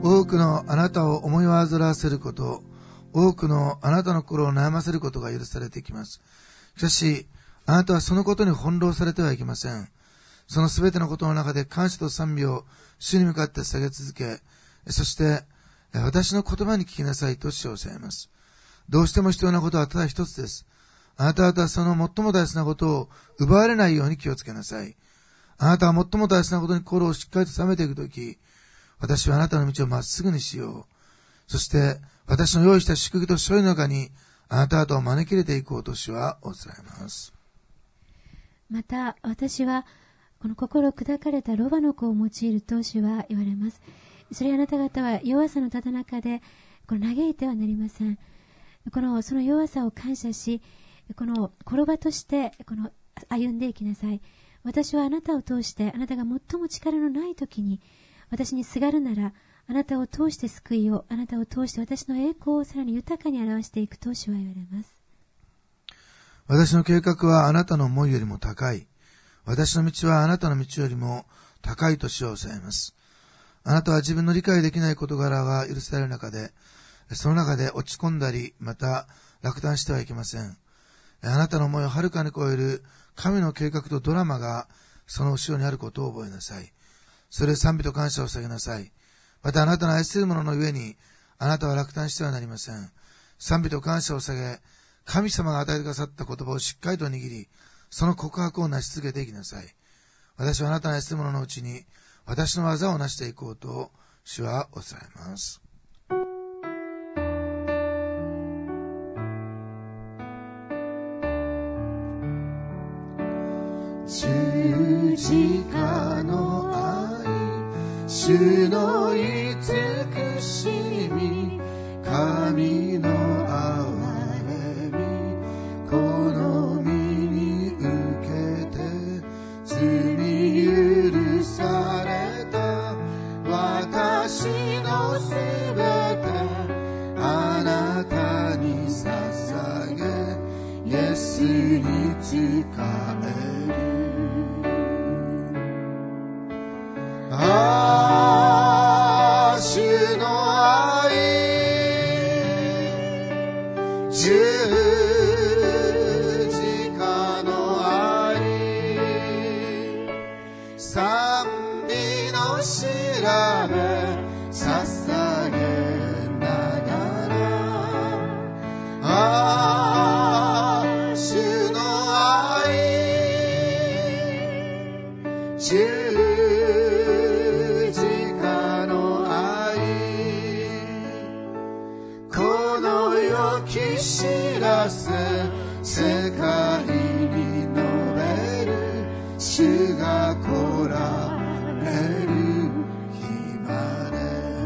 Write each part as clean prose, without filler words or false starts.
多くのあなたを思い煩わせること、多くのあなたの心を悩ませることが許されてきます。しかし、あなたはそのことに翻弄されてはいけません。そのすべてのことの中で感謝と賛美を主に向かって捧げ続け、そして私の言葉に聞きなさいと主をおっしゃいます。どうしても必要なことはただ一つです。あなた方はその最も大切なことを奪われないように気をつけなさい。あなたは最も大切なことに心をしっかりと収めていくとき、私はあなたの道をまっすぐにしよう。そして私の用意した祝福と勝利の中にあなた方を招き入れていこうと主はお伝えます。 また私はこの心砕かれたロバの子を用いると主は言われます。それはあなた方は弱さのただ中でこの嘆いてはなりません。その弱さを感謝し、この転ばとして歩んでいきなさい。私はあなたを通して、あなたが最も力のない時に私にすがるなら、あなたを通して救いを、あなたを通して私の栄光をさらに豊かに表していくと主は言われます。 私の計画はあなたの思いよりも高い。私の道はあなたの道よりも高いと主はおっしゃいます。あなたは自分の理解できない事柄が許される中で、その中で落ち込んだり、また落胆してはいけません。あなたの思いをはるかに超える神の計画とドラマがその後ろにあることを覚えなさい。それを賛美と感謝を捧げなさい。またあなたの愛する者の上にあなたは落胆してはなりません。賛美と感謝を捧げ、神様が与えてくださった言葉をしっかりと握り、その告白を成し続けていきなさい。私はあなたの愛する者のうちに私の技を成していこうと主はお伝えます。 十字架の愛、主の慈しみ、神の憐れみ、この身に受けて罪許された私のすべてあなたに捧げ、イエスに仕える。主の愛、十字架の愛、賛美の調べ捧げながら、主の愛、十知らせ世界に述べる、主が来られる日まで。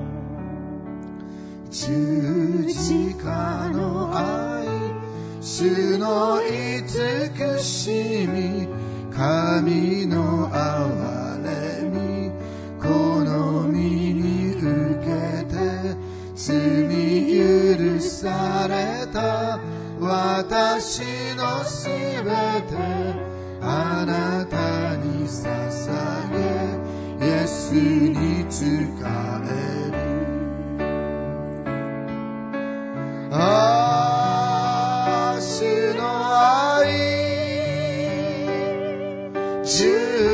十字架の愛、主の慈しみ、神の憐れみ、この身に受けて罪許された私のすべてあなたに捧げ、イエスに仕える。主の愛、十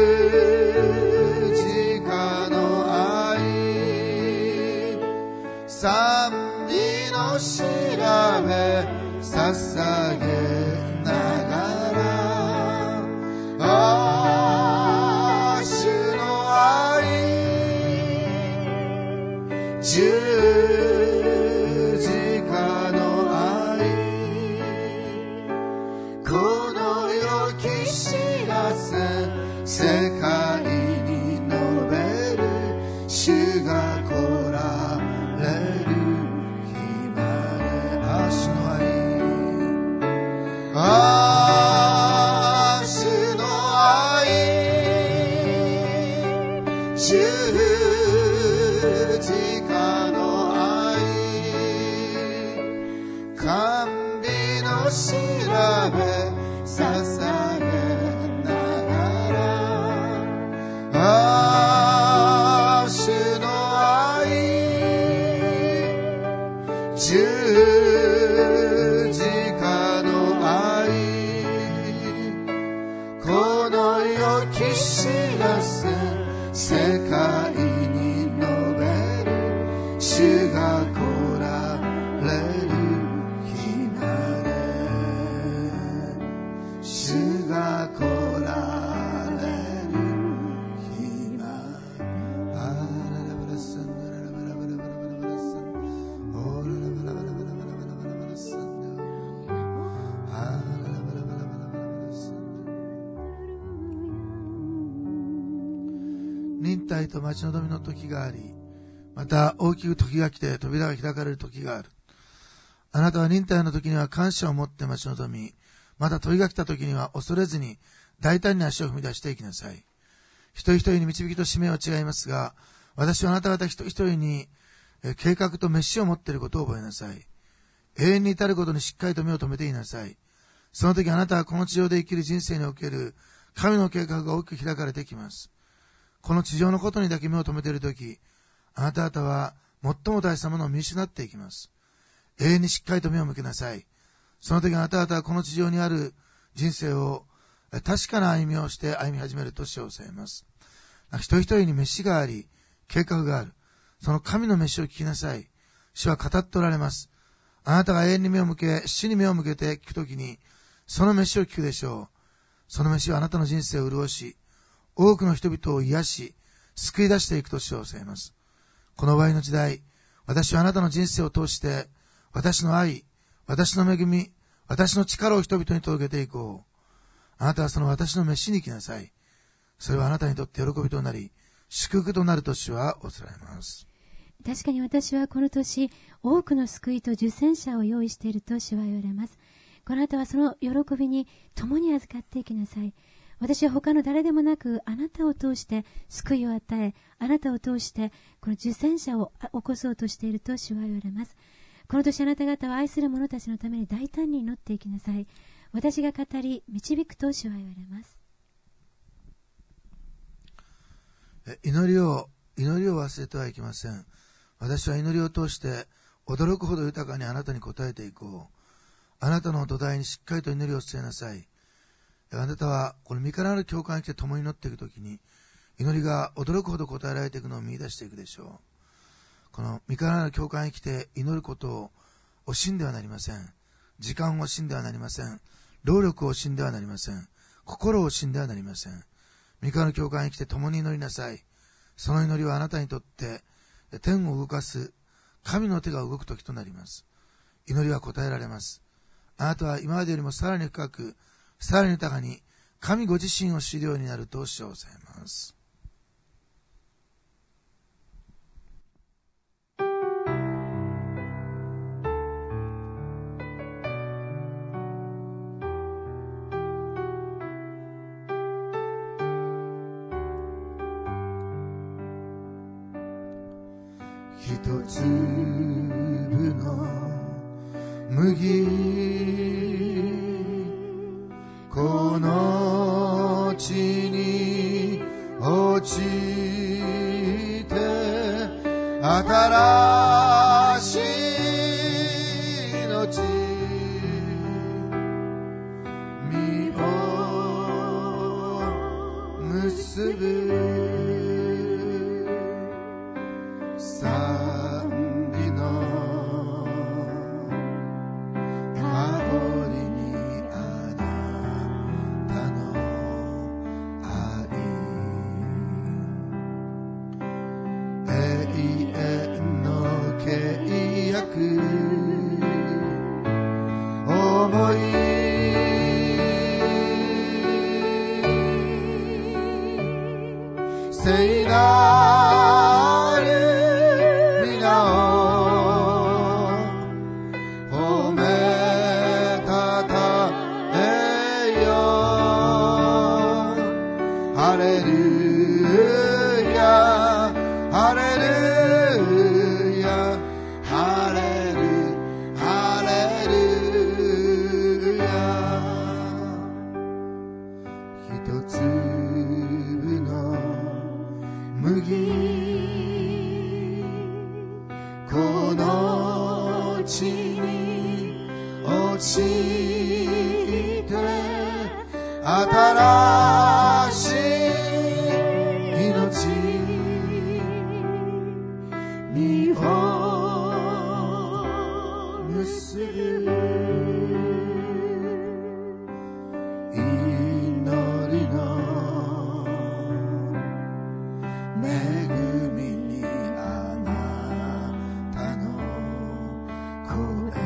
字架の愛、賛美の調べ捧げながら、主の愛、十字架の愛、この良き知らせ世界に述べる、主が来られる日まで。主の愛、主の愛、十字架の愛、甘美の調べ捧げながら、主の愛、 いと待ち望みの時があり、また大きく時が来て扉が開かれる時がある。あなたは忍耐の時には感謝を持って待ち望み、また問いが来た時には恐れずに大胆に足を踏み出していきなさい。一人一人に導きと使命は違いますが、私はあなた方一人一人に計画と召しを持っていることを覚えなさい。永遠に至ることにしっかりと目を留めていなさい。その時あなたはこの地上で生きる人生における神の計画が大きく開かれてきます。この地上のことにだけ目を留めている時、あなた方は最も大切なものを見失っていきます。永遠にしっかりと目を向けなさい。その時あなた方はこの地上にある人生を確かな歩みをして歩み始めると称されます。一人一人に飯があり、計画がある。その神の飯を聞きなさい。主は語っておられます。あなたが永遠に目を向け、主に目を向けて聞くときに、その飯を聞くでしょう。その飯はあなたの人生を潤し、多くの人々を癒し、救い出していくと称されます。この場合の時代、私はあなたの人生を通して、私の愛、私の恵み、私の力を人々に届けていこう。あなたはその私の飯に行きなさい。それはあなたにとって喜びとなり、祝福となると主はお伝えます。 確かに私はこの年、多くの救いと受洗者を用意していると主は言われます。この後はその喜びに共に預かっていきなさい。私は他の誰でもなく、あなたを通して救いを与え、あなたを通してこの受洗者を起こそうとしていると主は言われます。この年あなた方は愛する者たちのために大胆に祈っていきなさい。私が語り、導くと主は言われます。 祈りを忘れてはいけません。私は祈りを通して驚くほど豊かにあなたに応えていこう。あなたの土台にしっかりと祈りを据えなさい。あなたはこの身からなる教会に来て共に祈っていくときに、祈りが驚くほど応えられていくのを見出していくでしょう。この身からなる教会に来て祈ることを惜しんではなりません。時間を惜しんではなりません。労力を惜しんではなりません。心を惜しんではなりません。身からの教会に来て共に祈りなさい。その祈りはあなたにとって天を動かす神の手が動く時となります。祈りは答えられます。あなたは今までよりもさらに深く、さらに豊かに神ご自身を知るようになると称されます。一粒の麦、この地に落ちて新しい命、実を結ぶ聖なる皆を褒めたたえよ。ハレルヤハレルヤハレルハレルヤ。一つこの地に落ちて新しい命、実を結ぶ祈りの恵みにあなたの声、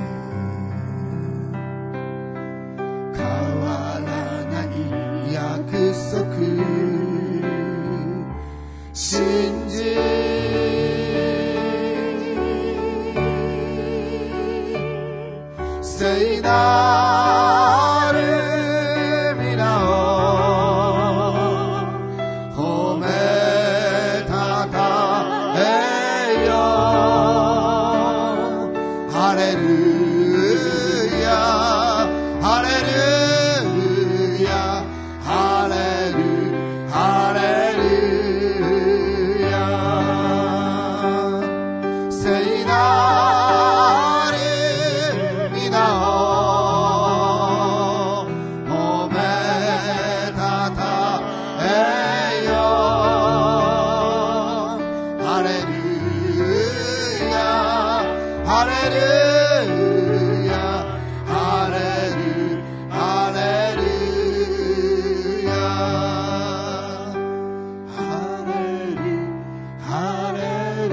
変わらない約なる皆を褒めたたえよ。ハレルヤハレルヤハレルハレルヤ。聖なる皆を褒めたたえよ。ハレルヤハレルヤハレルハレルヤハレルハレル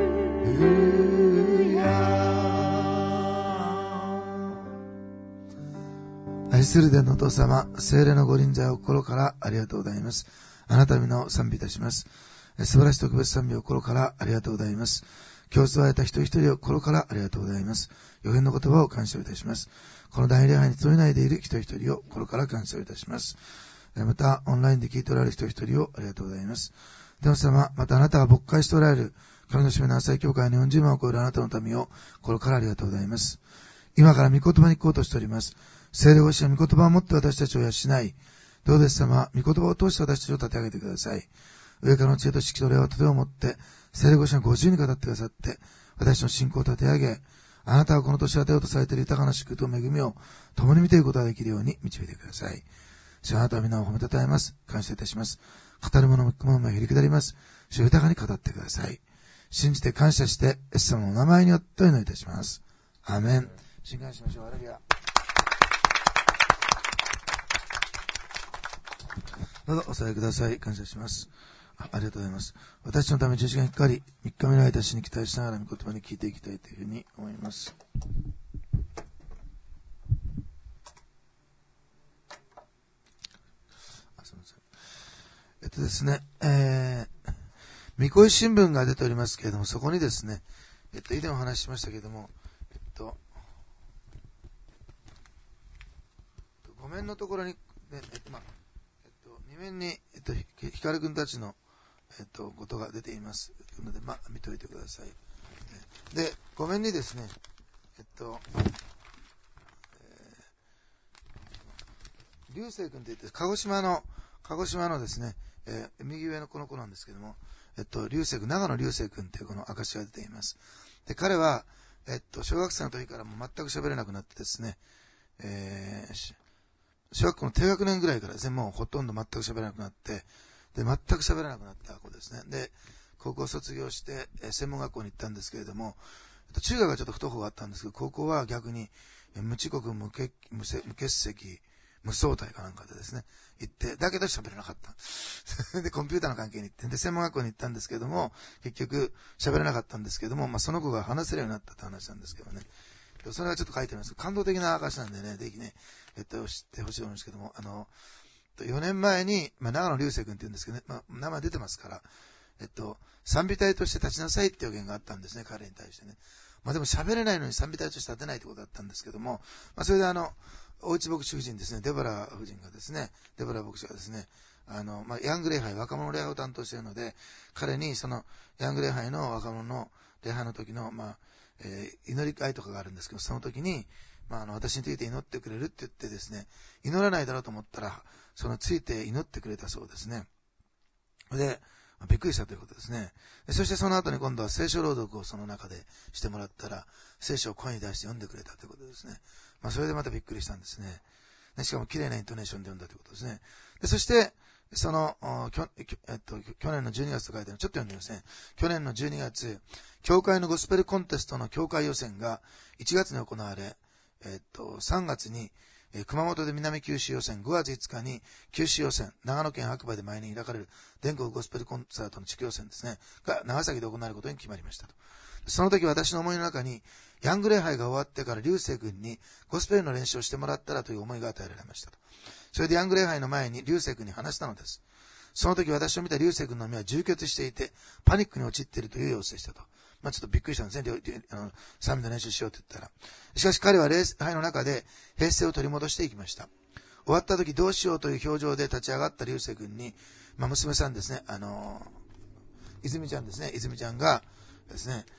ヤ。 愛する天のお父様、聖霊のご臨在を心からありがとうございます。あなたの皆を賛美いたします。素晴らしい特別賛美を心からありがとうございます。今日伝えた一人一人を心からありがとうございます。予言の言葉を感謝いたします。この大礼拝に集えないでいる一人一人を心から感謝いたします。また、オンラインで聞いておられる一人一人をありがとうございます。天の様、またあなたが牧会しておられる神の使命の朝日教会の40万を超えるあなたの民を心からありがとうございます。今から御言葉に行こうとしております。聖霊ご自身の御言葉を持って私たちを養い、どうです様、御言葉を通して私たちを立て上げてください。上からの知恵と識と霊をとても持って、聖霊ご自身がご自由に語ってくださって、私の信仰を立て上げ、あなたがこの年与えようとされている豊かな祝福と恵みを共に見ていくことができるように導いてください。主あなたは皆を褒めたたえます。感謝いたします。語る者も聞く者もへりくだります。主豊かに語ってください。信じて感謝して、イエス様のお名前によってお祈りいたします。アーメン。信感しましょう。ハレルヤ。どうぞお座りください。感謝します。ありがとうございます。私のため十字架にかかり、3日目の間死に期待しながら御言葉に聞いていきたいというふうに思います。すみません。ですね、御子新聞が出ておりますけれども、そこにですね、以前お話ししましたけれども、5面のところに、2面に、光君たちの、ことが出ていますので、見ておいてください。で、5面にですね、流星君といって、鹿児島のですね、右上のこの子なんですけども、流星君、長野流星君というこの証が出ています。で、彼は、小学生の時からもう全く喋れなくなってですね、小学校の低学年ぐらいからですね、もうほとんど全く喋れなくなって、で、全く喋れなくなった子ですね。で、高校を卒業して、専門学校に行ったんですけれども、中学はちょっと不登校があったんですけど、高校は逆に、無遅刻、無欠席、無相対かなんかでですね、行って、だけど喋れなかった。で、コンピューターの関係に行って、で、専門学校に行ったんですけれども、結局喋れなかったんですけども、その子が話せるようになったって話なんですけどね。それがちょっと書いてあります。感動的な証なんでね、ぜひね、知ってほしいと思うんですけども、4年前に、長野流星君って言うんですけどね、名前出てますから、賛美隊として立ちなさいって予言があったんですね、彼に対してね。でも喋れないのに賛美隊として立てないってことだったんですけども、それで大内牧師夫人ですね、デボラ夫人がですね、デボラ牧師がですね、ヤング礼拝、若者礼拝を担当しているので、彼にそのヤング礼拝の若者の礼拝の時の、祈り会とかがあるんですけど、その時に、私について祈ってくれるって言ってですね、祈らないだろうと思ったら、そのついて祈ってくれたそうですね。で、びっくりしたということですね。そしてその後に今度は聖書朗読をその中でしてもらったら、聖書を声に出して読んでくれたということですね。それでまたびっくりしたんですね。しかも綺麗なイントネーションで読んだということですね。で、そして、去年の12月と書いてある、ちょっと読んでみますね。去年の12月、教会のゴスペルコンテストの教会予選が1月に行われ、3月に、熊本で南九州予選、5月5日に九州予選、長野県白馬で毎年開かれる全国ゴスペルコンサートの地区予選ですね、が長崎で行われることに決まりましたと。その時私の思いの中に、ヤング礼拝が終わってから流星君にゴスペルの練習をしてもらったらという思いが与えられましたと。それでヤング礼拝の前に流星君に話したのです。 その時私を見た流星君の目は充血していて、パニックに陥っているという様子でしたと。ちょっとびっくりしたんですね。賛美の練習しようと言ったら。しかし彼は礼拝の中で平静を取り戻していきました。終わった時どうしようという表情で立ち上がった流星君に、娘さんですね、泉ちゃんですね、泉ちゃんがですね、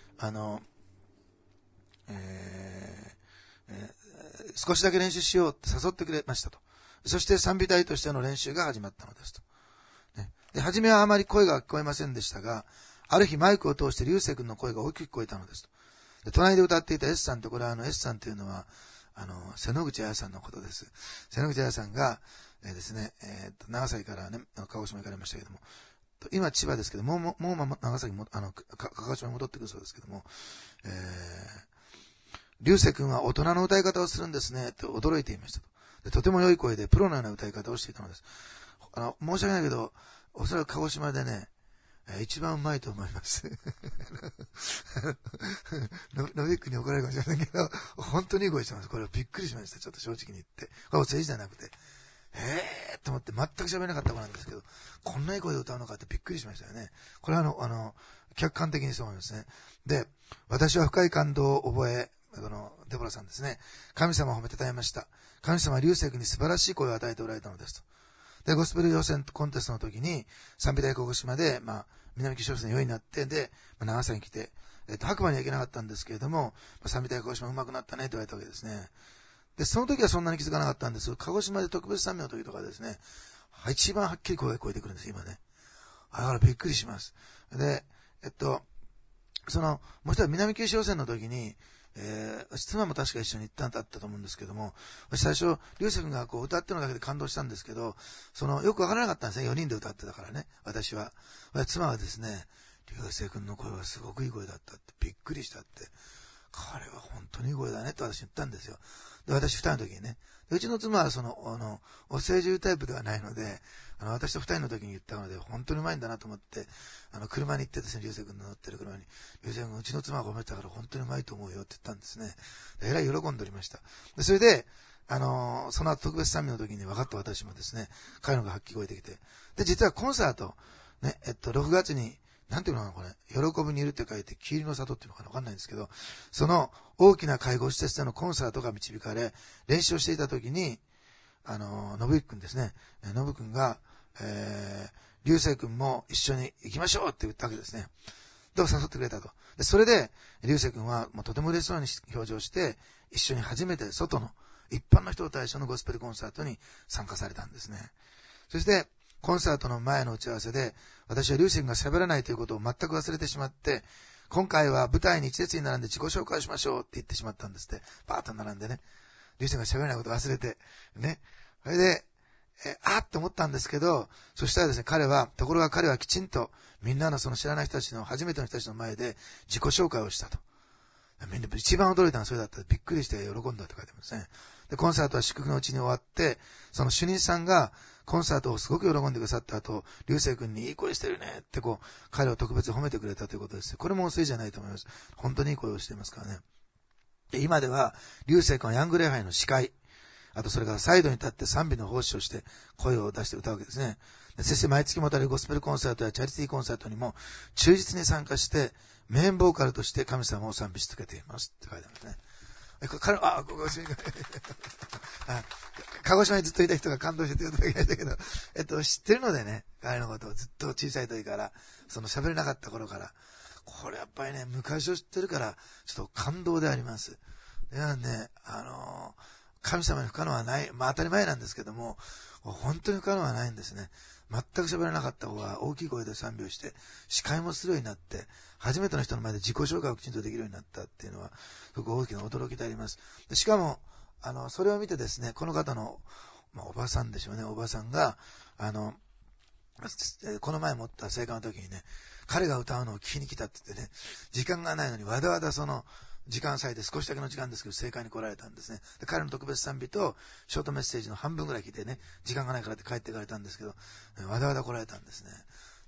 少しだけ練習しようって誘ってくれましたと。そして賛美隊としての練習が始まったのですと。で、初めはあまり声が聞こえませんでしたが、ある日マイクを通して流星君の声が大きく聞こえたのですと。で、隣で歌っていた S さんと、これはS さんというのは、瀬野口彩さんのことです。瀬野口彩さんが、ですね、長崎からね、鹿児島に行かれましたけども、今千葉ですけども、もう長崎も、鹿児島に戻ってくるそうですけども、流星君は大人の歌い方をするんですね、と驚いていましたと。で、とても良い声でプロのような歌い方をしていたのです。申し訳ないけど、おそらく鹿児島でね、一番うまいと思います。ノビックに怒られるかもしれないけど、本当にいい声してます。これびっくりしました。ちょっと正直に言って。これお世辞じゃなくて。と思って全く喋れなかった子なんですけど、こんないい声で歌うのかってびっくりしましたよね。これは客観的にそう思いますね。で、私は深い感動を覚え、デボラさんですね。神様を褒めてたえました。神様は流星君に素晴らしい声を与えておられたのですと。で、ゴスペル予選コンテストの時に、賛美大鹿児島で、南九州予選4位になって、で、長崎に来て、白馬には行けなかったんですけれども、賛美大鹿児島上手くなったね、と言われたわけですね。で、その時はそんなに気づかなかったんですが、鹿児島で特別賛美の時とかですね、一番はっきり声が聞こえてくるんです、今ね。だからびっくりします。で、もう一つは南九州予選の時に、妻も確か一緒に行ったんだったと思うんですけども、最初、流星君が歌ってるのだけで感動したんですけど、よくわからなかったんですね。4人で歌ってたからね、私は。妻はですね、流星君の声はすごくいい声だったって、びっくりしたって、彼は本当にいい声だねって私言ったんですよ。で、私二人の時にね。うちの妻はお世辞タイプではないので、私と二人の時に言ったので、本当にうまいんだなと思って、車に行ってですね、流星君の乗ってる車に、流星君、うちの妻が褒めたから本当にうまいと思うよって言ったんですね。えらい喜んでおりました。で、それで、その後特別賛美の時に分かった私もですね、彼のがはっきり聞こえてきて。で、実はコンサート、ね、6月に、なんていうのかな、これ。喜ぶにいるって書いて、霧の里っていうのかな、わかんないんですけど、その大きな介護施設でのコンサートが導かれ、練習をしていた時に、のぶゆきくんですね。のぶくんが、流星くんも一緒に行きましょうって言ったわけですね。で、誘ってくれたと。で、それで、流星くんはもうとても嬉しそうに表情して、一緒に初めて外の一般の人を対象のゴスペルコンサートに参加されたんですね。そして、コンサートの前の打ち合わせで、私は流星君が喋らないということを全く忘れてしまって、今回は舞台に一列に並んで自己紹介しましょうって言ってしまったんですって。バーッと並んでね。流星君が喋らないことを忘れて、ね。それで、って思ったんですけど、そしたらですね、ところが彼はきちんと、みんなのその知らない人たちの、初めての人たちの前で自己紹介をしたと。みんな一番驚いたのはそれだった。びっくりして喜んだって書いてますね。で、コンサートは祝福のうちに終わって、その主任さんがコンサートをすごく喜んでくださった後、流星君にいい声してるねって彼を特別褒めてくれたということです。これもお世辞じゃないと思います。本当にいい声をしていますからね。で、今では、流星君はヤング礼拝の司会、あとそれからサイドに立って賛美の奉仕をして声を出して歌うわけですね。そして毎月もたれるゴスペルコンサートやチャリティーコンサートにも忠実に参加して、メインボーカルとして神様を賛美し続けていますって書いてありますね。鹿児島にずっといた人が感動して言うときましたけど、知ってるのでね、彼のことをずっと小さい時から、喋れなかった頃から、これやっぱりね、昔を知ってるから、ちょっと感動であります。でね、神様に不可能はない、当たり前なんですけども、本当に不可能はないんですね。全く喋れなかった方が大きい声で賛美をして、司会もするようになって、初めての人の前で自己紹介をきちんとできるようになったっていうのは、すごく大きな驚きであります。しかも、それを見てですね、この方の、おばさんでしょうね、おばさんが、この前持った聖火の時にね、彼が歌うのを聞きに来たって言ってね、時間がないのにわざわざ時間割いて少しだけの時間ですけど、聖火に来られたんですね。で、彼の特別賛美と、ショートメッセージの半分ぐらい聞いてね、時間がないからって帰っていかれたんですけど、わざわざ来られたんですね。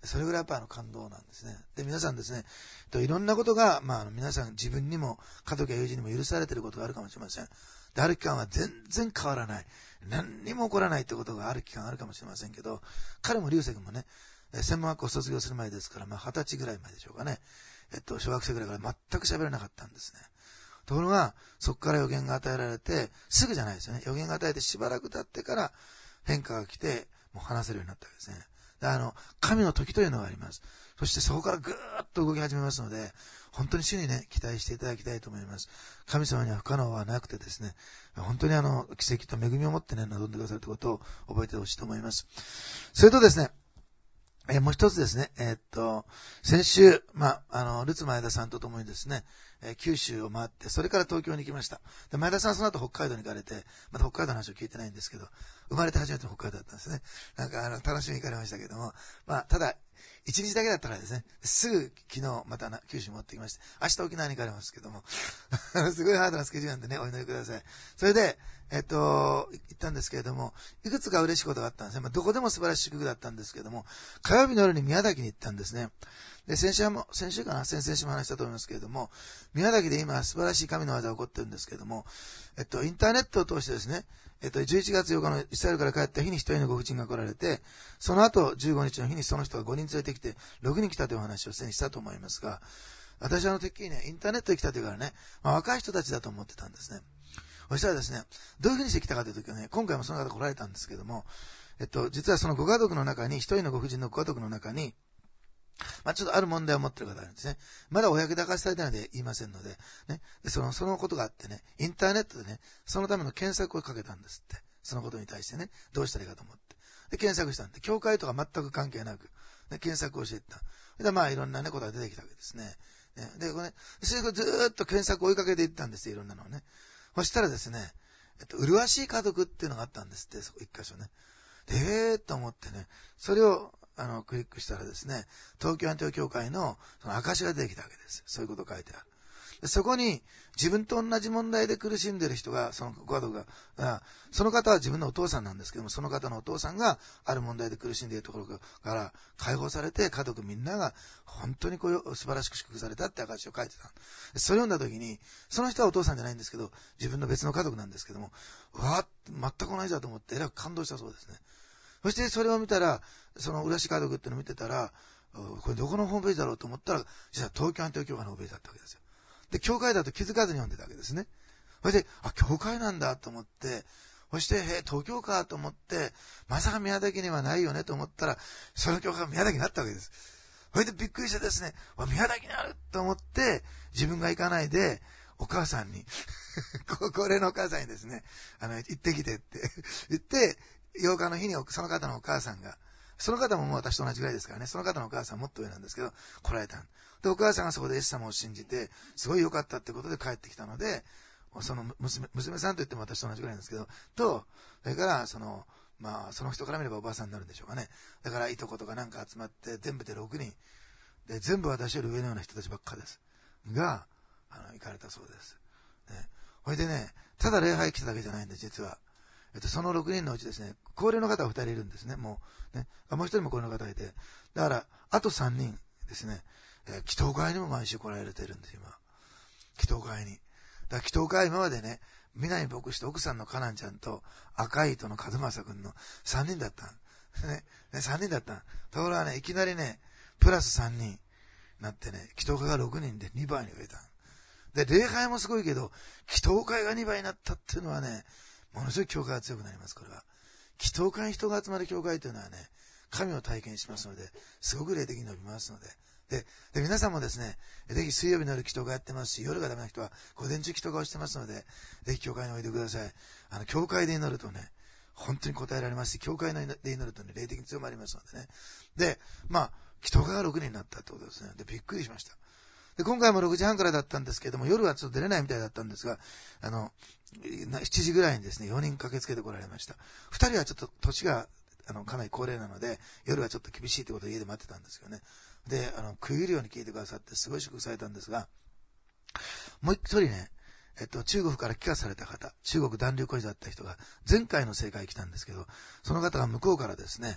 それぐらいやっぱ感動なんですね。で、皆さんですね、いろんなことが、皆さん自分にも家族や友人にも許されていることがあるかもしれません。で、ある期間は全然変わらない。何にも起こらないってことがある期間あるかもしれませんけど、彼も流星君もね、専門学校を卒業する前ですから、20歳ぐらい前でしょうかね。小学生ぐらいから全く喋れなかったんですね。ところが、そこから予言が与えられて、すぐじゃないですよね。予言が与えてしばらく経ってから変化が来て、もう話せるようになったわけですね。神の時というのがあります。そしてそこからぐーっと動き始めますので、本当に主にね、期待していただきたいと思います。神様には不可能はなくてですね、本当に奇跡と恵みを持ってね、望んでくださるということを覚えてほしいと思います。それとですね、もう一つですね、先週、ルツ前田さんと共にですね、九州を回って、それから東京に行きました。で、前田さんその後北海道に行かれて、また北海道の話を聞いてないんですけど、生まれて初めての北海道だったんですね。楽しみに行かれましたけども、ただ、一日だけだったらですね、すぐ昨日また九州に持ってきまして、明日沖縄に行かれますけども、すごいハードなスケジュールなんでね、お祈りください。それで、行ったんですけれども、いくつか嬉しいことがあったんですね。どこでも素晴らしい祝福だったんですけれども、火曜日の夜に宮崎に行ったんですね。で、先週も話したと思いますけれども、宮崎で今素晴らしい神の技が起こってるんですけれども、インターネットを通してですね、11月8日のイスラエルから帰った日に一人のご婦人が来られて、その後15日の日にその人が5人連れてきて、6人来たというお話をすでにしたと思いますが、私はてっきりね、インターネットで来たというからね、若い人たちだと思ってたんですね。そしたらですね、どういうふうにして来たかというとね、今回もその方来られたんですけども、実はそのご家族の中に、一人のご婦人のご家族の中に、ちょっとある問題を持っている方がいるんですね。まだ公で明かしされてないので言いませんので、ね。で、そのことがあってね、インターネットでね、そのための検索をかけたんですって。そのことに対してね、どうしたらいいかと思って。で、検索したんで、教会とか全く関係なく、ね、検索をしていった。で、いろんなね、ことが出てきたわけですね。で、これね、それでずーっと検索を追いかけていったんですよ、いろんなのをね。そしたらですね、麗しい家族っていうのがあったんですって、そこ一箇所ね。で、と思ってね、それを、クリックしたらですね、東京アンティオ教会の、その証が出てきたわけです。そういうこと書いてある。でそこに、自分と同じ問題で苦しんでいる人が、そのご家族が、その方は自分のお父さんなんですけども、その方のお父さんがある問題で苦しんでいるところから解放されて、家族みんなが本当に素晴らしく祝福されたって証を書いてた。それを読んだ時に、その人はお父さんじゃないんですけど、自分の別の家族なんですけども、全く同じだと思って、えらく感動したそうですね。そしてそれを見たら、その浦市家族っていうのを見てたら、これどこのホームページだろうと思ったら、実は東京アンティオ教会のホームページだったわけですよ。で、教会だと気づかずに読んでたわけですね。それで、教会なんだと思って、そして、東京かと思って、まさか宮崎にはないよねと思ったら、その教会が宮崎にあったわけです。それでびっくりしてですね、宮崎にあると思って、自分が行かないで、お母さんに、高齢のお母さんにですね、行ってきてって言って、8日の日にその方のお母さんが、その方ももう私と同じぐらいですからね、その方のお母さんもっと上なんですけど、来られた。で、お母さんがそこでイエス様を信じて、すごい良かったってことで帰ってきたので、その娘さんと言っても私と同じぐらいなんですけど、それから、その人から見ればおばあさんになるんでしょうかね。だから、いとことかなんか集まって、全部で6人。で、全部私より上のような人たちばっかです。が、行かれたそうです。ね。ほいでね、ただ礼拝来ただけじゃないんです、実は。その6人のうちですね、高齢の方は2人いるんですね、もう。ね。もう1人も高齢の方がいて。だから、あと3人ですね、祈祷会にも毎週来られているんです、今。祈祷会に。だから祈祷会今までね、南牧師と奥さんのカナンちゃんと赤い糸の門正くんの3人だったん。ね。3人だったん。ところがね、いきなりね、プラス3人なってね、祈祷会が6人で2倍に増えたん。で、礼拝もすごいけど、祈祷会が2倍になったっていうのはね、ものすごい教会が強くなります、これは。祈祷会に人が集まる教会というのはね、神を体験しますので、すごく霊的に伸びますので。で、皆さんもですね、ぜひ水曜日の夜祈祷会やってますし、夜がダメな人は午前中祈祷会をしてますので、ぜひ教会においでください。教会で祈るとね、本当に答えられますし、教会で祈るとね、霊的に強まりますのでね。で、祈祷会が6人になったってことですね。で、びっくりしました。で、今回も6時半からだったんですけれども、夜はちょっと出れないみたいだったんですが、7時ぐらいにですね、4人駆けつけてこられました。2人はちょっと年が、かなり高齢なので、夜はちょっと厳しいということで家で待ってたんですよね。で、食い入るように聞いてくださって、すごい祝福されたんですが、もう一人ね、中国から帰化された方、中国暖流孤児だった人が、前回の正会来たんですけど、その方が向こうからですね、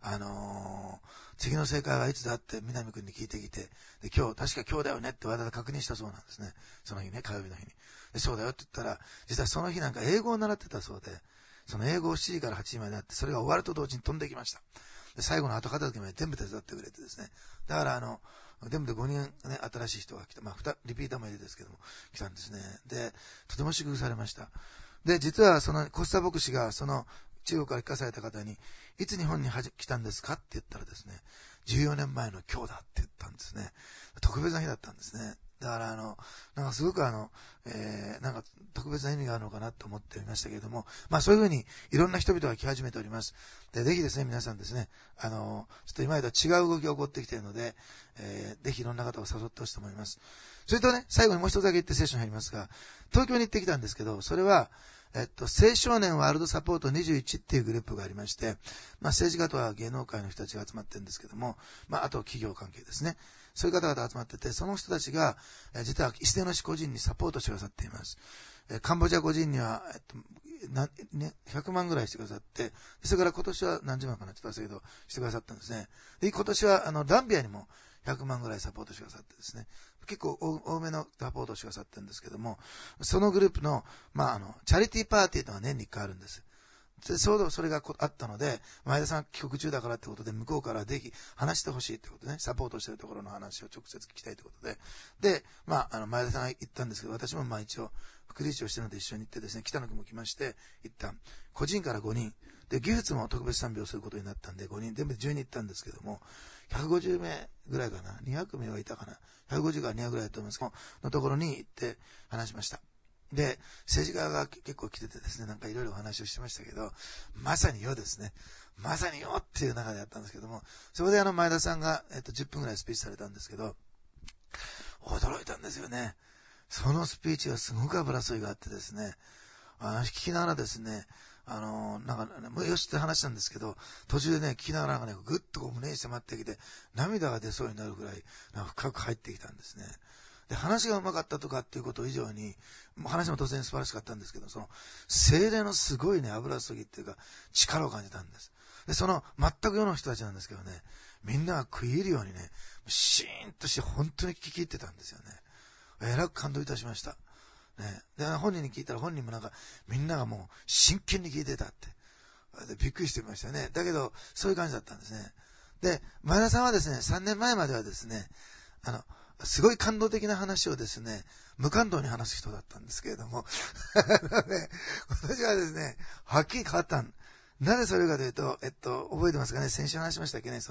次の正解はいつだって南君に聞いてきて、で、確か今日だよねってわざわざ確認したそうなんですね。その日ね、火曜日の日に。で、そうだよって言ったら、実はその日なんか英語を習ってたそうで、その英語を7時から8時までやって、それが終わると同時に飛んできました。で、最後の後片付けまで全部手伝ってくれてですね。だから全部で5人ね、新しい人が来て、リピーターもいるですけども、来たんですね。で、とても祝福されました。で、実はそのコスタ牧師がその中国から聞かされた方に、いつ日本に来たんですかって言ったらですね、14年前の今日だって言ったんですね。特別な日だったんですね。だからなんかすごくなんか特別な意味があるのかなと思っておりましたけれども、そういうふうにいろんな人々が来始めております。で、ぜひですね、皆さんですね、ちょっと今までとは違う動きが起こってきているので、ぜひいろんな方を誘ってほしいと思います。それとね、最後にもう一つだけ言って聖書に入りますが、東京に行ってきたんですけど、それは、青少年ワールドサポート21っていうグループがありまして、政治家とは芸能界の人たちが集まってるんですけども、あと企業関係ですね。そういう方々が集まってて、その人たちが、実は一斉の個人にサポートしてくださっています。カンボジア個人には、100万ぐらいしてくださって、それから今年は何十万かなちょっと忘れけど、してくださったんですね。で、今年は、ザンビアにも100万ぐらいサポートしてくださってですね。結構多めのサポートしてくださってるんですけども、そのグループの、チャリティーパーティーというのが年に1回あるんです。で、それがあったので、前田さん帰国中だからってことで、向こうからぜひ話してほしいってことでね、サポートしてるところの話を直接聞きたいということで、で、前田さんが行ったんですけど、私も一応、副理事長してるので一緒に行ってですね、北野君も来まして、一旦、個人から5人、で、技術も特別賛美をすることになったんで、5人、全部で10人行ったんですけども、150名ぐらいかな、200名はいたかな、150から200ぐらいだと思いますけど、のところに行って話しました。で、政治家が結構来ててですね、なんかいろいろお話をしてましたけど、まさによですね。まさによっていう中でやったんですけども、そこで前田さんが、10分ぐらいスピーチされたんですけど、驚いたんですよね。そのスピーチがすごく油そいがあってですね、聞きながらですね、なんか、よしって話したんですけど、途中でね、聞きながらなんかね、ぐっとこう胸に迫ってきて、涙が出そうになるぐらい、深く入ってきたんですね。で、話がうまかったとかっていうこと以上に、話も当然素晴らしかったんですけど、その、精霊のすごいね、油注ぎっていうか、力を感じたんです。で、その、全く世の人たちなんですけどね、みんなが食い入るようにね、シーンとして本当に聞き入ってたんですよね。えらく感動いたしました。ね。で、本人に聞いたら本人もなんか、みんながもう真剣に聞いてたって。で、びっくりしてましたね。だけど、そういう感じだったんですね。で、前田さんはですね、3年前まではですね、すごい感動的な話をですね、無感動に話す人だったんですけれども、私はですね、はっきり変わったん。なぜそれかというと、覚えてますかね、先週話しましたっけね、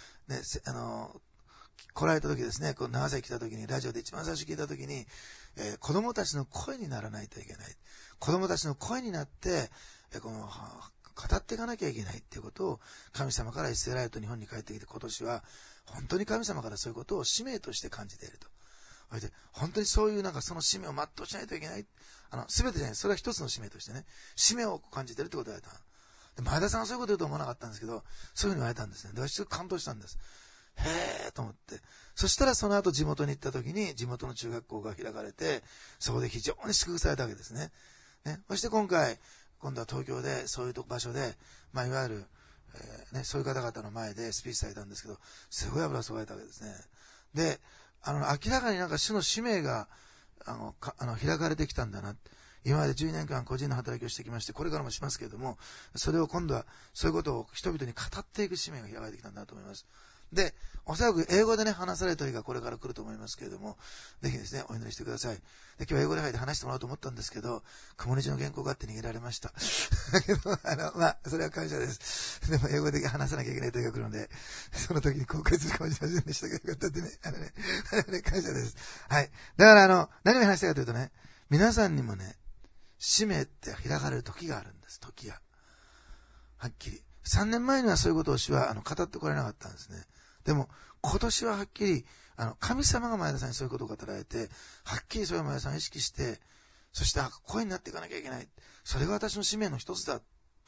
来られた時ですね、長崎来た時に、ラジオで一番最初聞いた時に、子供たちの声にならないといけない。子供たちの声になって、語っていかなきゃいけないっていうことを、神様からイスラエルと日本に帰ってきて、今年は、本当に神様からそういうことを使命として感じていると。それで、本当にそういうその使命を全うしないといけない。すべてじゃない。それは一つの使命としてね、使命を感じているってことを言われた。で、前田さんはそういうこと言うと思わなかったんですけど、そういうふうに言われたんですね。で、私感動したんです。へーと思って。そしたらその後地元に行った時に、地元の中学校が開かれて、そこで非常に祝福されたわけですね。そして今度は東京で、そういう場所で、いわゆる、そういう方々の前でスピーチされたんですけど、すごい油注がれたわけですね。で、明らかになんか主の使命が、開かれてきたんだな。今まで10年間個人の働きをしてきまして、これからもしますけれども、それを今度は、そういうことを人々に語っていく使命が開かれてきたんだと思います。で、おそらく英語でね、話された日がこれから来ると思いますけれども、ぜひですね、お祈りしてください。で、今日英語で入って話してもらおうと思ったんですけど、雲日の原稿があって逃げられました。だけど、それは感謝です。でも、英語で話さなきゃいけない時が来るので、その時に公開するかもしれませんでしたけど、よかったってね、感謝です。はい。だから、何を話したいかというとね、皆さんにもね、使命って開かれる時があるんです、時が。はっきり。3年前にはそういうことを主は語ってこられなかったんですね。でも、今年ははっきり、神様が前田さんにそういうことを語られて、はっきりそれを前田さんを意識して、そして声になっていかなきゃいけない。それが私の使命の一つだって、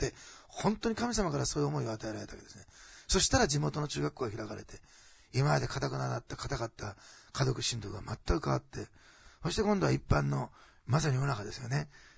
本当に神様からそういう思いを与えられたわけですね。そしたら地元の中学校が開かれて、今まで固かった家族信徒が全く変わって、そして今度は一般の、まさに世の中ですよね。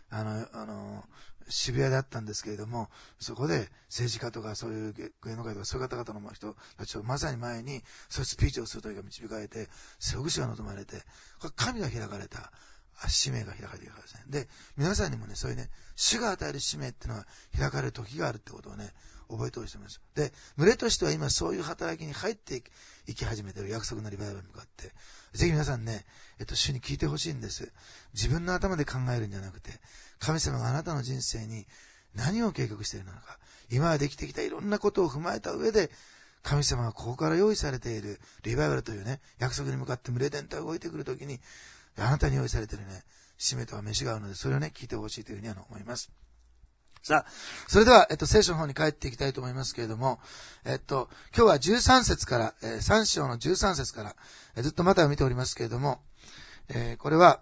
渋谷であったんですけれども、そこで政治家とかそういう芸能界とかそういう方々の人たちをまさに前にそういうスピーチをするときが導かれて、すごく主が望まれて、これ神が開かれた使命が開かれているからですね。で、皆さんにもね、そういうね、主が与える使命っていうのは開かれる時があるってことをね、覚えておいております。で、群れとしては今そういう働きに入っていき始めている約束のリバイバルに向かって、ぜひ皆さんね、主に聞いてほしいんです。自分の頭で考えるんじゃなくて、神様があなたの人生に何を計画しているのか、今までできてきたいろんなことを踏まえた上で、神様がここから用意されているリバイバルというね、約束に向かって群れ全体が動いてくるときに、あなたに用意されているね、使命とは飯があるので、それをね、聞いてほしいというふうに思います。さあ、それでは、聖書の方に帰っていきたいと思いますけれども、今日は13節から、3章の13節から、ずっとまた見ておりますけれども、これは、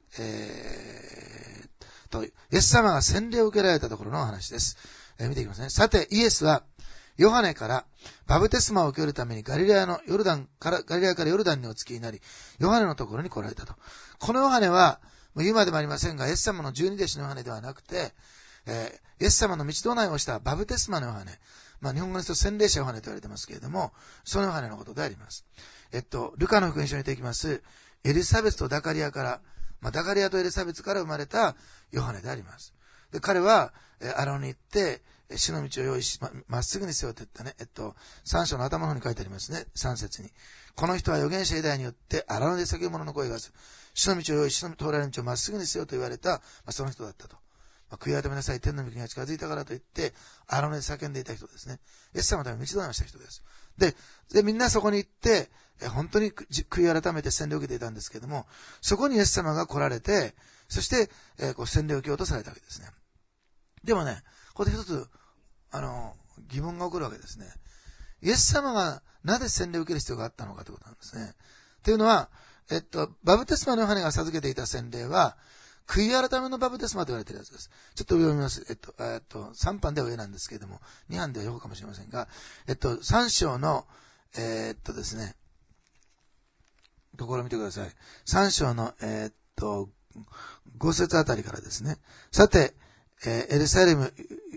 イエス様が洗礼を受けられたところの話です。見ていきますね。さて、イエスは、ヨハネからバプテスマを受けるためにガリラヤからヨルダンにお付きになり、ヨハネのところに来られたと。このヨハネは、もう言うまでもありませんが、イエス様の十二弟子のヨハネではなくて、イエス様の道道内をしたバプテスマのヨハネ。日本語ですと洗礼者ヨハネと言われてますけれども、そのヨハネのことであります。ルカの福音書に出てきます、エリザベスとダカリアから、ダカリアとエリザベスから生まれたヨハネであります。で、彼は、アロンに行って、死の道を用意し、まっすぐにせよと言ったね、3章の頭の方に書いてありますね、3節に。この人は預言者以来によって、アロンで叫ぶ者の声がする。死の道を用意し、死の通られる道をまっすぐにせよと言われた、その人だったと。悔い改めなさい、天の御国が近づいたからと言って、アロンで叫んでいた人ですね。イエス様のために道道をした人です。で、みんなそこに行って、本当に悔い改めて洗礼を受けていたんですけれども、そこにイエス様が来られて、そして、洗礼を受けようとされたわけですね。でもね、ここで一つ、疑問が起こるわけですね。イエス様がなぜ洗礼を受ける必要があったのかということなんですね。というのは、バプテスマのヨハネが授けていた洗礼は、悔い改めのバプテスマと言われているやつです。ちょっと読みます。3版では上なんですけれども、2版では横かもしれませんが、3章の、ですね、ところを見てください。3章の、5節あたりからですね。さて、エルサレム、